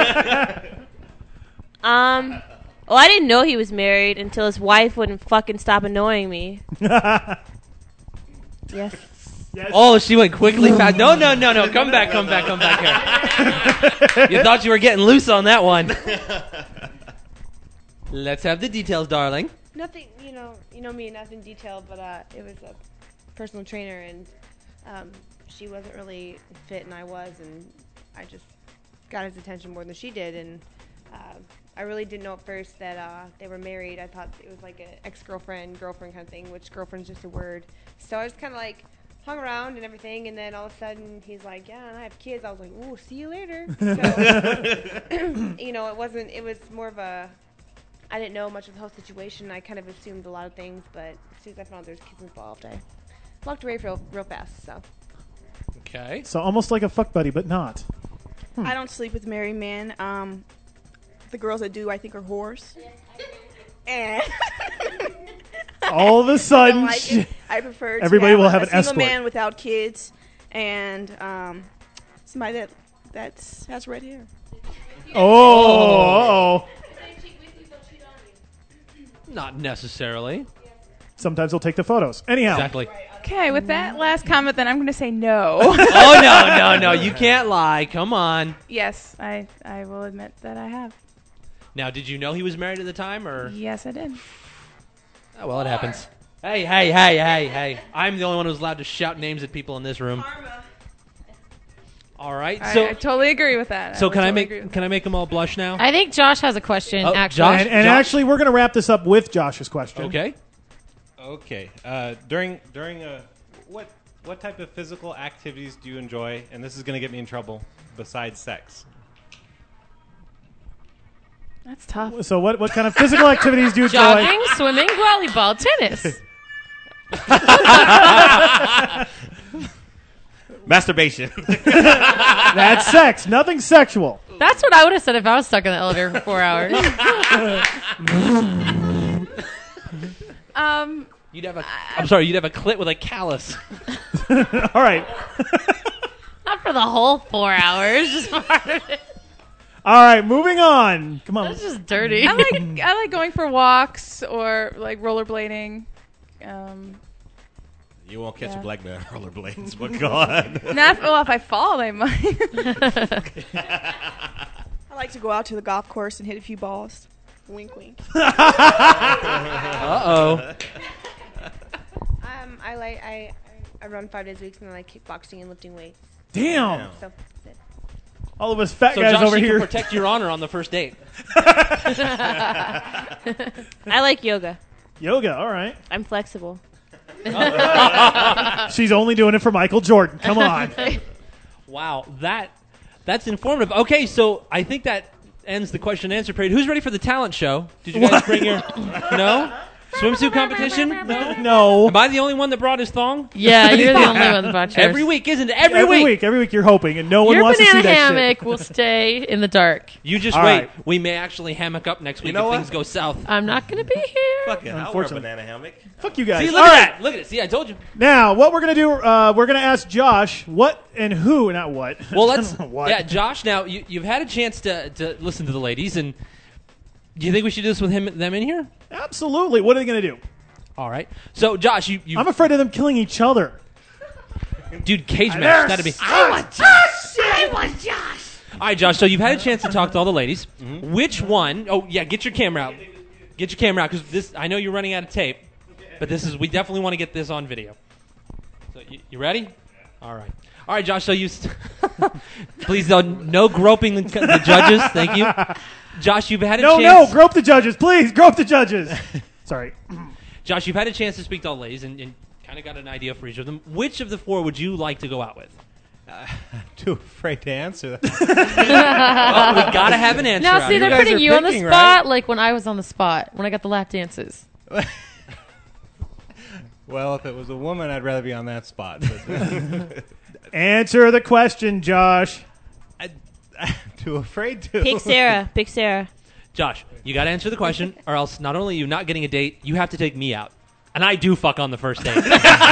Um, well, I didn't know he was married until his wife wouldn't fucking stop annoying me. Yes. Oh, she went quickly fast. No, no, no, no. Come back, come back, come back here. You thought you were getting loose on that one. Let's have the details, darling. Nothing, you know, you know me, nothing detailed, but uh, it was a personal trainer, and um, she wasn't really fit, and I was, and I just got his attention more than she did, and uh, I really didn't know at first that uh, they were married. I thought it was like an ex-girlfriend, girlfriend kind of thing, which girlfriend's just a word. So I was kind of like hung around and everything, and then all of a sudden he's like, yeah, and I have kids. I was like, ooh, see you later. So, you know, it wasn't, it was more of a, I didn't know much of the whole situation. I kind of assumed a lot of things, but as soon as I found out there was kids involved, I walked away real, real fast. So. Okay. So almost like a fuck buddy, but not. Hmm. I don't sleep with married men. Um, the girls that do, I think, are whores. And all of a sudden, I, don't like it. I prefer to everybody have will a, have a an single escort. man without kids, and um, somebody that that's has red hair. Oh, uh-oh. Not necessarily. Sometimes they'll take the photos. Anyhow. Exactly. Okay, with that last comment, then I'm going to say no. Oh, no, no, no. You can't lie. Come on. Yes, I, I will admit that I have. Now, did you know he was married at the time, or? Yes, I did. Oh, well, it happens. Hey, hey, hey, hey, hey. I'm the only one who's allowed to shout names at people in this room. All right. I, So, I totally agree with that. so would can I totally agree make with can I make them all blush now? I think Josh has a question, Oh, actually. Josh? And, and Josh? actually, we're going to wrap this up with Josh's question. Okay. Okay. Uh, during during a what what type of physical activities do you enjoy? And this is going to get me in trouble. Besides sex. That's tough. So what what kind of physical activities do you enjoy? Jogging, swimming, volleyball, tennis. Masturbation. That's sex. Nothing sexual. That's what I would have said if I was stuck in the elevator for four hours. Um, You'd have a. I'm sorry. You'd have a clit with a callus. All right. Not for the whole four hours, just part of it. All right, moving on. Come on. That's just dirty. I like I like going for walks or like rollerblading. Um, You won't catch Yeah. a black man on rollerblades, but go on. not well, if I fall, I might. I like to go out to the golf course and hit a few balls. Wink, wink. Uh-oh. Um, I like I, I run five days a week, and I like kickboxing and lifting weights. Damn. So that's it. All of us fat So guys Josh, over you here. can protect your honor on the first date. I like yoga. Yoga, all right. I'm flexible. She's only doing it for Michael Jordan. Come on. Wow, that that's informative. Okay, so I think that ends the question and answer period. Who's ready for the talent show? Did you guys What? bring your no? Swimsuit competition? No. No. Am I the only one that brought his thong? Yeah, you're the only one that brought yours. Every week, isn't it? Every, Every week. week, every week you're hoping, and no one Your wants to see banana that hammock shit. will stay in the dark. You just All wait. right. We may actually hammock up next week know if what? things go south. I'm not going to be here. Fuck it. I'll wear a Unfortunately. banana hammock. Fuck you guys. See, look All at right. that. Look at it. See, I told you. Now, what we're gonna do? Uh, we're gonna ask Josh what and who, not what. Well, let's. what? Yeah, Josh. Now you, you've had a chance to, to listen to the ladies, and do you think we should do this with him, them in here? Absolutely. What are they gonna do? All right. So, Josh, you, you I'm afraid of them killing each other. dude, cage They're match. That'd be. I want Josh. I want Josh. All right, Josh. So you've had a chance to talk to all the ladies. Which one? Oh, yeah. Get your camera out. Get your camera out because this. I know you're running out of tape, but this is. We definitely want to get this on video. So you, you ready? All right. All right, Josh. So you. St- Please don't. No groping the, the judges. Thank you, Josh. You've had a No, chance. no, grope the judges, please. Grope the judges. Sorry. Josh, you've had a chance to speak to all the ladies and, and kind of got an idea for each of them. Which of the four would you like to go out with? Uh, I'm too afraid to answer that. Well, we gotta have an answer. Now, out see, here. they're guys putting are you on the picking, spot right? like when I was on the spot, when I got the lap dances. Well, if it was a woman, I'd rather be on that spot. But, Answer the question, Josh. I, I'm too afraid to. Pick Sarah. Pick Sarah. Josh, you got to answer the question, or else not only are you not getting a date, you have to take me out. And I do fuck on the first date. And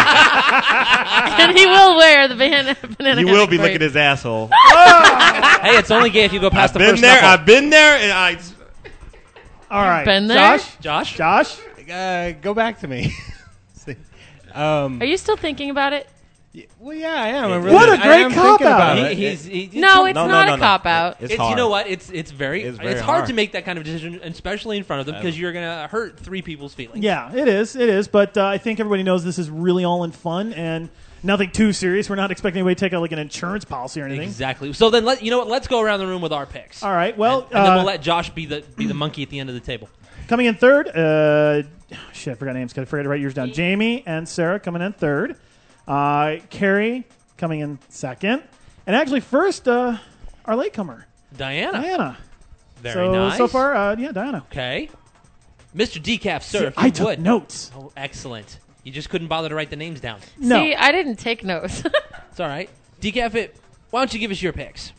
he will wear the banana, banana You will hammock be for looking you. his asshole. Hey, it's only gay if you go past I've the been first there. knuckle. I've been there, and I. All right. been there? Josh? Josh? Josh? Uh, go back to me. See. um, Are you still thinking about it? y- well, yeah, I am. I'm really, What a I great am cop thinking out. about He, it. he's, he, No, it's No, no, not no, a no. cop out. It's It's, hard. you know what? It's it's very It's it's, very hard, hard. to make that kind of decision, especially in front of them, because you're gonna hurt three people's feelings. Yeah, it is. It is. But uh, I think everybody knows this is really all in fun and nothing too serious. We're not expecting anybody to take out like an insurance policy or anything. Exactly. So then, let you know what? Let's go around the room with our picks. All right. Well, and, and then uh, we'll let Josh be the be the monkey at the end of the table. coming in third, uh, shit, I forgot names. I forgot to write yours down. Jamie and Sarah coming in third. Uh, Carrie coming in second. And actually, first, uh, our latecomer, Diana. Diana. Very so, nice. So far, uh, yeah, Diana. Okay. Mister Decaf, sir, See, if you I took would. notes. Oh, excellent. You just couldn't bother to write the names down. No. See, I didn't take notes. It's all right. Decaf, it. Why don't you give us your picks?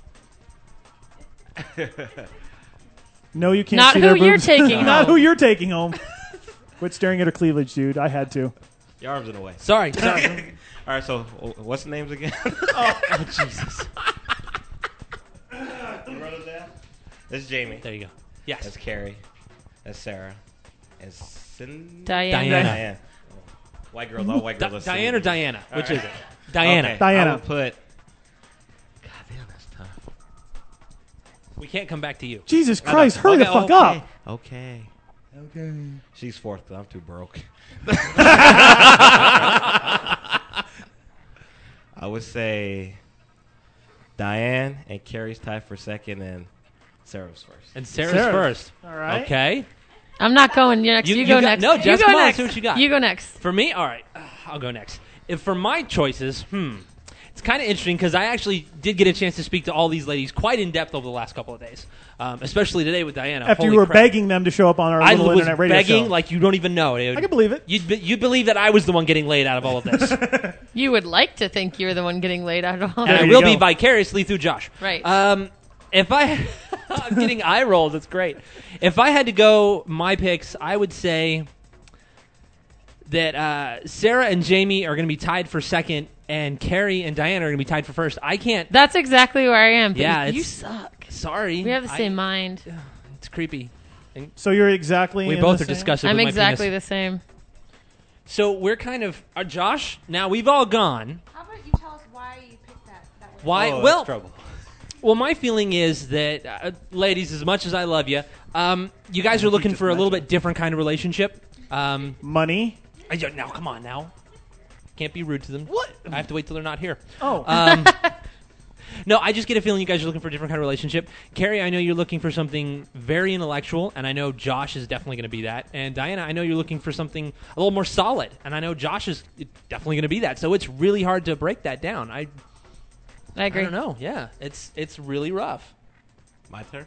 No, you can't Not see who their you're boobs. taking Not home. who you're taking home. Quit staring at her cleavage, dude. I had to. Your arms in the way. Sorry. Sorry. All right, so w- what's the names again? oh, Jesus. This is Jamie. There you go. Yes. That's Carrie. That's Sarah. And Cindy? Diana. Diana. Diana. White girls, all white Di- girls. are Diana or Cindy. Diana? All Which right. is it? Diana. Okay, Diana. I will put. God damn, that's tough. We can't come back to you. Jesus I know. Christ, hurry the Okay, fuck okay. up. Okay. Okay. She's fourth, but I'm too broke. I would say Diane and Carrie's tied for second, and Sarah's first. And Sarah's Sarah. first. All right. Okay. I'm not going next. You- You, you go got- next. no, you Jess, go come on, next. see what you got. You go next. For me, all right. Uh, I'll go next. If for my choices, hmm, it's kind of interesting because I actually did get a chance to speak to all these ladies quite in depth over the last couple of days, um, especially today with Diana. After Holy you were crap. begging them to show up on our I little was internet radio begging show. like you don't even know, dude. I can believe it. You'd, be- you'd believe that I was the one getting laid out of all of this. You would like to think you're the one getting laid out of all And I There will you be go. vicariously through Josh. Right. Um, if I, I'm getting eye rolls. It's great. If I had to go my picks, I would say that uh, Sarah and Jamie are going to be tied for second, and Carrie and Diana are going to be tied for first. I can't. That's exactly where I am. but Yeah, you it's- suck. Sorry, We have the I- same mind. It's creepy. So you're exactly. We in both the are same- discussing. I'm with my exactly penis. the same. So we're kind of uh, Josh. Now we've all gone. How about you tell us why you picked that, that way? Why? Oh, that's well, trouble. Well, my feeling is that, uh, ladies, as much as I love you, um, you guys are looking for a little bit different kind of relationship. Um, Money. I don't- now, come on, now, can't be rude to them. What? I have to wait till they're not here. Oh. Um, no, I just get a feeling you guys are looking for a different kind of relationship. Carrie, I know you're looking for something very intellectual, and I know Josh is definitely going to be that. And Diana, I know you're looking for something a little more solid, and I know Josh is definitely going to be that. So it's really hard to break that down. I, I agree. I don't know. Yeah, it's it's really rough. My turn?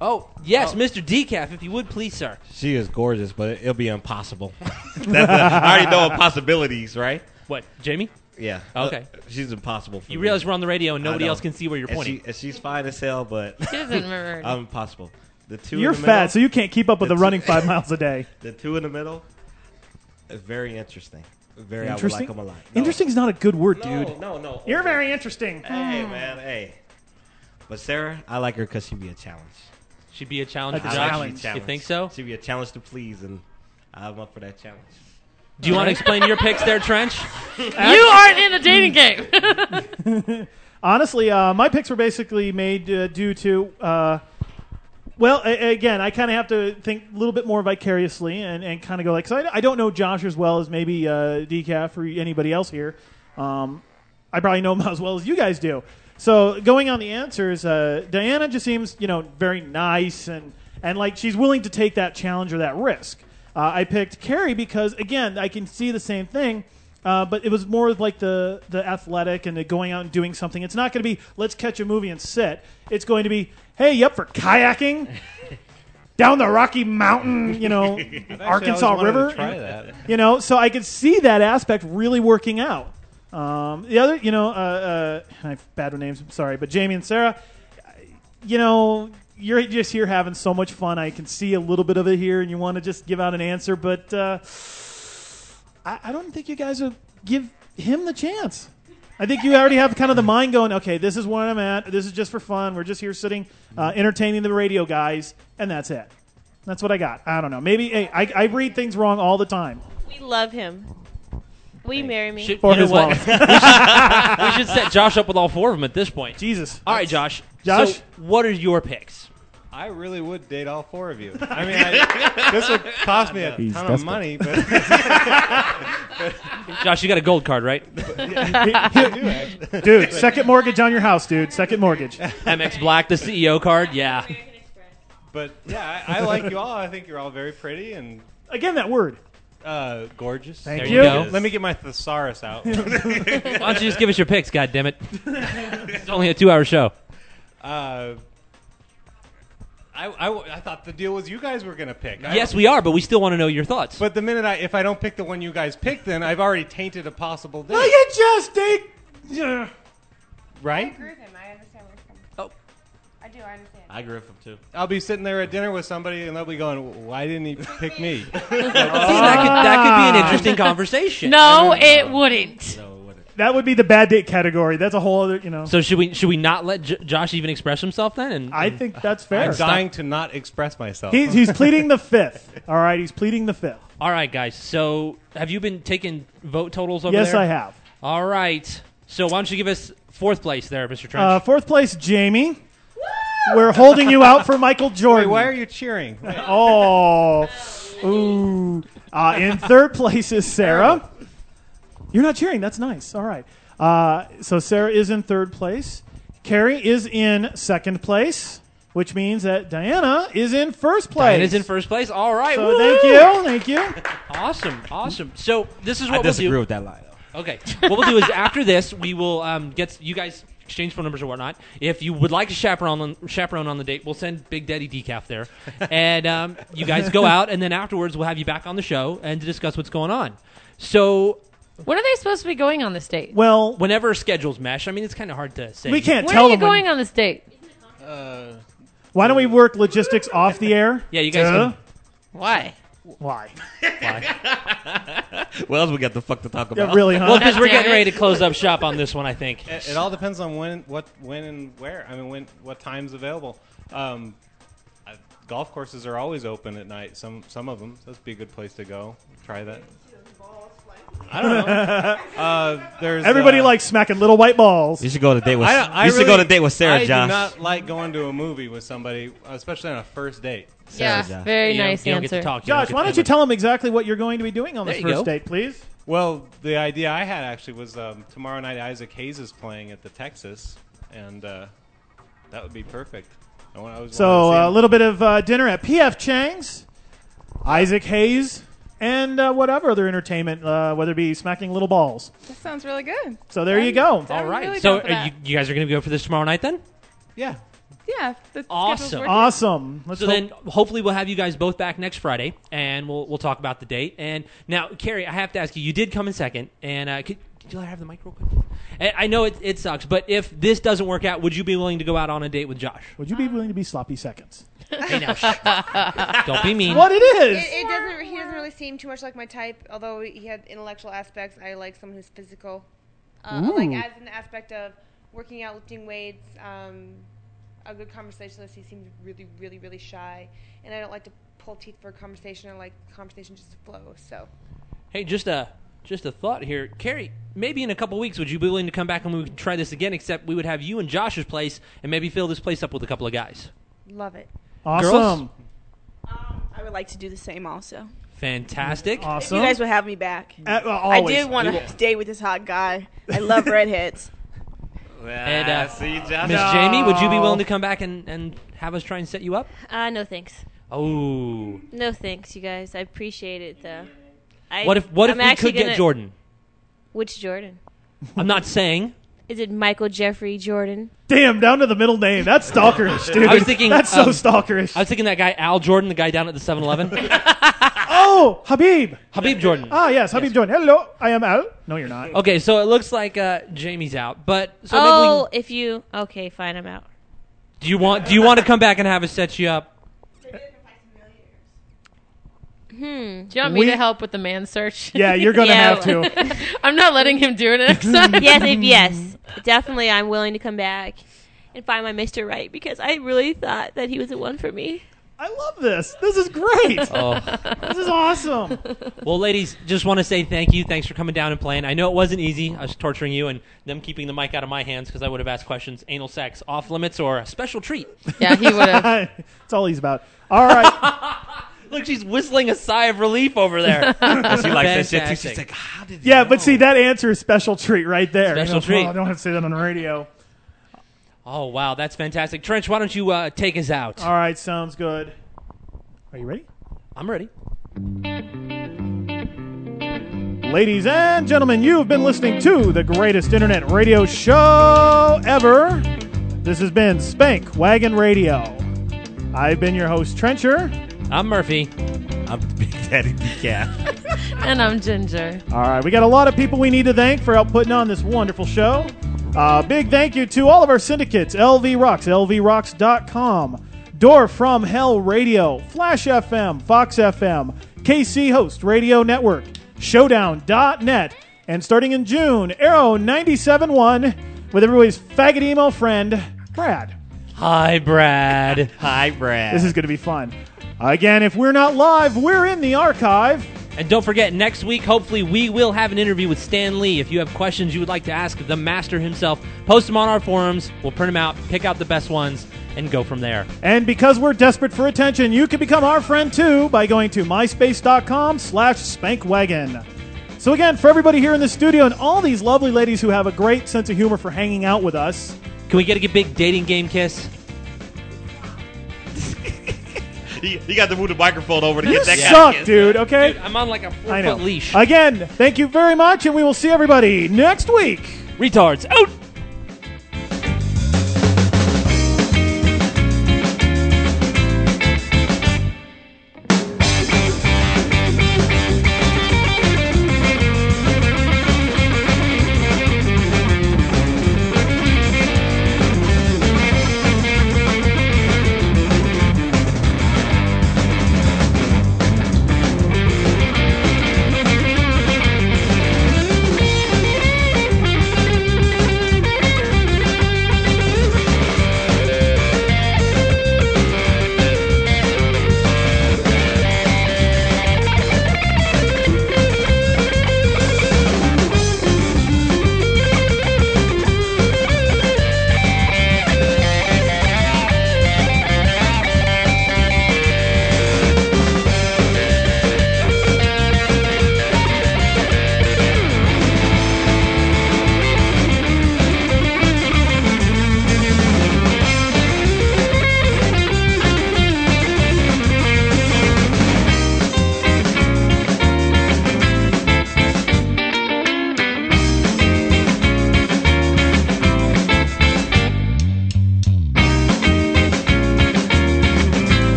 Oh, yes, Mister Decaf, if you would, please, sir. She is gorgeous, but it, it'll be impossible. That's a, I already know impossibilities, right? What, Jamie? Yeah. Okay. Uh, she's impossible for You me. realize we're on the radio and I nobody know. else can see where you're And pointing. she- and she's fine as hell, but She doesn't remember. I'm impossible. The two You're in the fat, middle, so you can't keep up with the, two- running five miles a day. The two in the middle is very interesting. Very, Interesting. I would like them a lot. No. Interesting is not a good word, No, dude. no, no. You're very interesting. Hey, Hmm. man, hey. But Sarah, I like her because she'd be a challenge. She'd be a challenge Like for a Josh? challenge. You think so? She'd be a challenge to please, and I'm up for that challenge. Do you want to explain your picks there, Trench? You aren't in the dating game. Honestly, uh, my picks were basically made uh, due to, uh, well, a- again, I kind of have to think a little bit more vicariously and, and kind of go like, because I, I don't know Josh as well as maybe uh, Decaf or anybody else here. Um, I probably know him as well as you guys do. So going on the answers, uh, Diana just seems, you know, very nice and, and like she's willing to take that challenge or that risk. Uh, I picked Carrie because, again, I can see the same thing. Uh, but it was more of like the, the athletic and the going out and doing something. It's not going to be, let's catch a movie and sit. It's going to be, hey, you up for kayaking? Down the Rocky Mountain, you know, Arkansas always wanted to River? try that. You know, so I could see that aspect really working out. Um, the other, you know, uh, uh, I have bad with names, I'm sorry, but Jamie and Sarah, you know, you're just here having so much fun. I can see a little bit of it here, and you want to just give out an answer, but uh, I, I don't think you guys would give him the chance. I think you already have kind of the mind going, okay, this is where I'm at. This is just for fun. We're just here sitting, uh, entertaining the radio guys, and that's it. That's what I got. I don't know. Maybe hey, I, I read things wrong all the time. We love him. Will you marry me? Should, For you know his what? wallet. we, should, we should set Josh up with all four of them at this point. Jesus. All right, Josh. Josh? So what are your picks? I really would date all four of you. I mean, I, this would cost me a He's ton desperate. of money, but Josh, you got a gold card, right? Dude, second mortgage on your house, dude. Second mortgage. M X Black, the C E O card, yeah. but yeah, I, I like you all. I think you're all very pretty and Again, that word. uh, gorgeous. Thank There you go. Let me get my thesaurus out. Why don't you just give us your picks, goddammit? It's only a two-hour show. Uh, I, I, I thought the deal was you guys were going to pick. I Yes, don't- we are, but we still want to know your thoughts. But the minute I, if I don't pick the one you guys picked, then I've already tainted a possible date. Look at just take. Yeah. Right? agree with him. I understand where he's coming Oh. from. I do. I understand. I agree with him too. I'll be sitting there at dinner with somebody, and they'll be going, "Why didn't he pick me?" See, that, could, that could be an interesting conversation. No, it wouldn't. No, it wouldn't. That would be the bad date category. That's a whole other, you know. So should we should we not let J- Josh even express himself then? And, I and- think that's fair. I'm dying to not express myself. He's, he's pleading the fifth. All right, he's pleading the fifth. all right, guys. So have you been taking vote totals over Yes, there? I have. All right. So why don't you give us fourth place there, Mister Trench? Uh, fourth place, Jamie. We're holding you out for Michael Wait, Jordan. why are you cheering? Oh, ooh. Uh, in third place is Sarah. You're not cheering. That's nice. All right. Uh, so Sarah is in third place. Carrie is in second place, which means that Diana is in first place. Diana's in first place. All right. So woo! thank you. Thank you. Awesome. Awesome. So this is I what we'll disagree do. with that line. Okay. What we'll do is after this, we will um, get you guys exchange phone numbers or whatnot. If you would like a chaperone on, chaperone on the date, we'll send Big Daddy Decaf there, and um, you guys go out, and then afterwards we'll have you back on the show and to discuss what's going on. So When are they supposed to be going on this date? Well, whenever schedules mesh, I mean it's kind of hard to say. we can't When tell are you them. when- going on this date? Uh, Why don't we work logistics off the air? Yeah, you guys Duh. can- Why? Why? What else we got the fuck to talk about? Yeah, really, huh? Well, because we're Damn getting it. ready to close up shop on this one, I think. it, it all depends on when, what, when, and where. I mean, when, what time's available. Um, I, golf courses are always open at night. Some, some of them. So that'd be a good place to go. Try that. I don't know. uh, there's Everybody uh, likes smacking little white balls. You should go to date with. I, I you should really- go to date with Sarah, I Josh. do not like going to a movie with somebody, especially on a first date. Yeah, Josh. very You don't- nice you don't get to answer. talk. Josh, get why to- don't you tell them exactly what you're going to be doing on There this you first go. date, please? Well, the idea I had actually was um, tomorrow night Isaac Hayes is playing at the Texas, and uh, that would be perfect. I want, I was So wanted to see a him. little bit of uh, dinner at P F Chang's, Isaac Hayes, and uh, whatever other entertainment, uh, whether it be smacking little balls. That sounds really good. So there you go. All right. really so down for uh, you, that. you guys are going to go for this tomorrow night then? Yeah. Yeah. The schedules Awesome. work. Awesome. Let's so hope- then, hopefully, we'll have you guys both back next Friday, and we'll we'll talk about the date. And now, Carrie, I have to ask you. You did come in second, and uh, could, could you let her have the mic real quick? And I know it it sucks, but if this doesn't work out, would you be willing to go out on a date with Josh? Would you be willing to be sloppy seconds? Hey now, shh. Don't be mean. What it is? It, it doesn't. He doesn't really seem too much like my type. Although he had intellectual aspects, I like someone who's physical. Uh, like Ooh. as an aspect of working out, lifting weights, um, a good conversationalist. He seems really, really, really shy, and I don't like to pull teeth for a conversation. I like conversation just to flow. So. Hey, just a just a thought here, Carrie. Maybe in a couple weeks, would you be willing to come back and we would try this again? Except we would have you in Josh's place, and maybe fill this place up with a couple of guys. Love it. Awesome. Girls? Um, I would like to do the same also. Fantastic. Awesome. If you guys would have me back. Uh, well, I always. did want We will. to stay with this hot guy. I love redheads. And uh, see, Josh. Miss No. Jamie, would you be willing to come back and, and have us try and set you up? Uh, no thanks. Oh. No thanks, you guys. I appreciate it, though. I, What if what I'm if we actually could get gonna- Jordan? Which Jordan? I'm not saying. Is it Michael Jeffrey Jordan? Damn, down to the middle name. That's stalkerish, dude. I was thinking That's so um, stalkerish. I was thinking that guy Al Jordan, the guy down at the seven eleven. Oh, Habib. Habib Jordan. Ah, yes, Habib Jordan. Hello, I am Al. No, you're not. Okay, so it looks like uh, Jamie's out, but so maybe we oh, can- if you okay, fine, I'm out. do you want do you want to come back and have us set you up? Hmm. Do you want me We- to help with the man search? Yeah, you're gonna Yeah. have to. I'm not letting him do it next time. yes, if, yes, definitely. I'm willing to come back and find my Mister Right because I really thought that he was the one for me. I love this. This is great. Oh. This is awesome. Well, ladies, just want to say thank you. Thanks for coming down and playing. I know it wasn't easy. I was torturing you and them keeping the mic out of my hands because I would have asked questions. Anal sex, off limits, or a special treat? Yeah, he would have. That's all he's about. All right. Look, she's whistling a sigh of relief over there. She likes that shit too. Fantastic. She's like, how did Yeah, but see, that answer is special treat right there. Special You know, treat. oh, I don't have to say that on the radio. Oh, wow, that's fantastic. Trench, why don't you uh, take us out? All right, sounds good. Are you ready? I'm ready. Ladies and gentlemen, you've been listening to the greatest internet radio show ever. This has been Spank Wagon Radio. I've been your host, Trencher. I'm Murphy. I'm Big Daddy Decaf. And I'm Ginger. All right, we got a lot of people we need to thank for help putting on this wonderful show. Uh, big thank you to all of our syndicates, L V Rocks, L V rocks dot com, Door from Hell Radio, Flash F M, Fox F M, K C Host Radio Network, Showdown dot net, and starting in June, Arrow ninety-seven point one with everybody's faggot emo friend, Brad. Hi, Brad. Hi, Brad. This is going to be fun. Again, if we're not live, we're in the archive. And don't forget, next week, hopefully, we will have an interview with Stan Lee. If you have questions you would like to ask the master himself, post them on our forums. We'll print them out, pick out the best ones, and go from there. And because we're desperate for attention, you can become our friend too by going to myspace.com slash spankwagon. So again, for everybody here in the studio and all these lovely ladies who have a great sense of humor for hanging out with us. Can we get a big dating game kiss? You, you got to move the microphone over to You get that suck, kind of kiss. dude, okay? Dude, I'm on like a I know. four-foot leash. Again, thank you very much, and we will see everybody next week. Retards, out!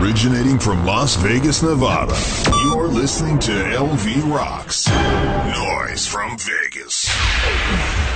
Originating from Las Vegas, Nevada, you're listening to L V Rocks. Noise from Vegas.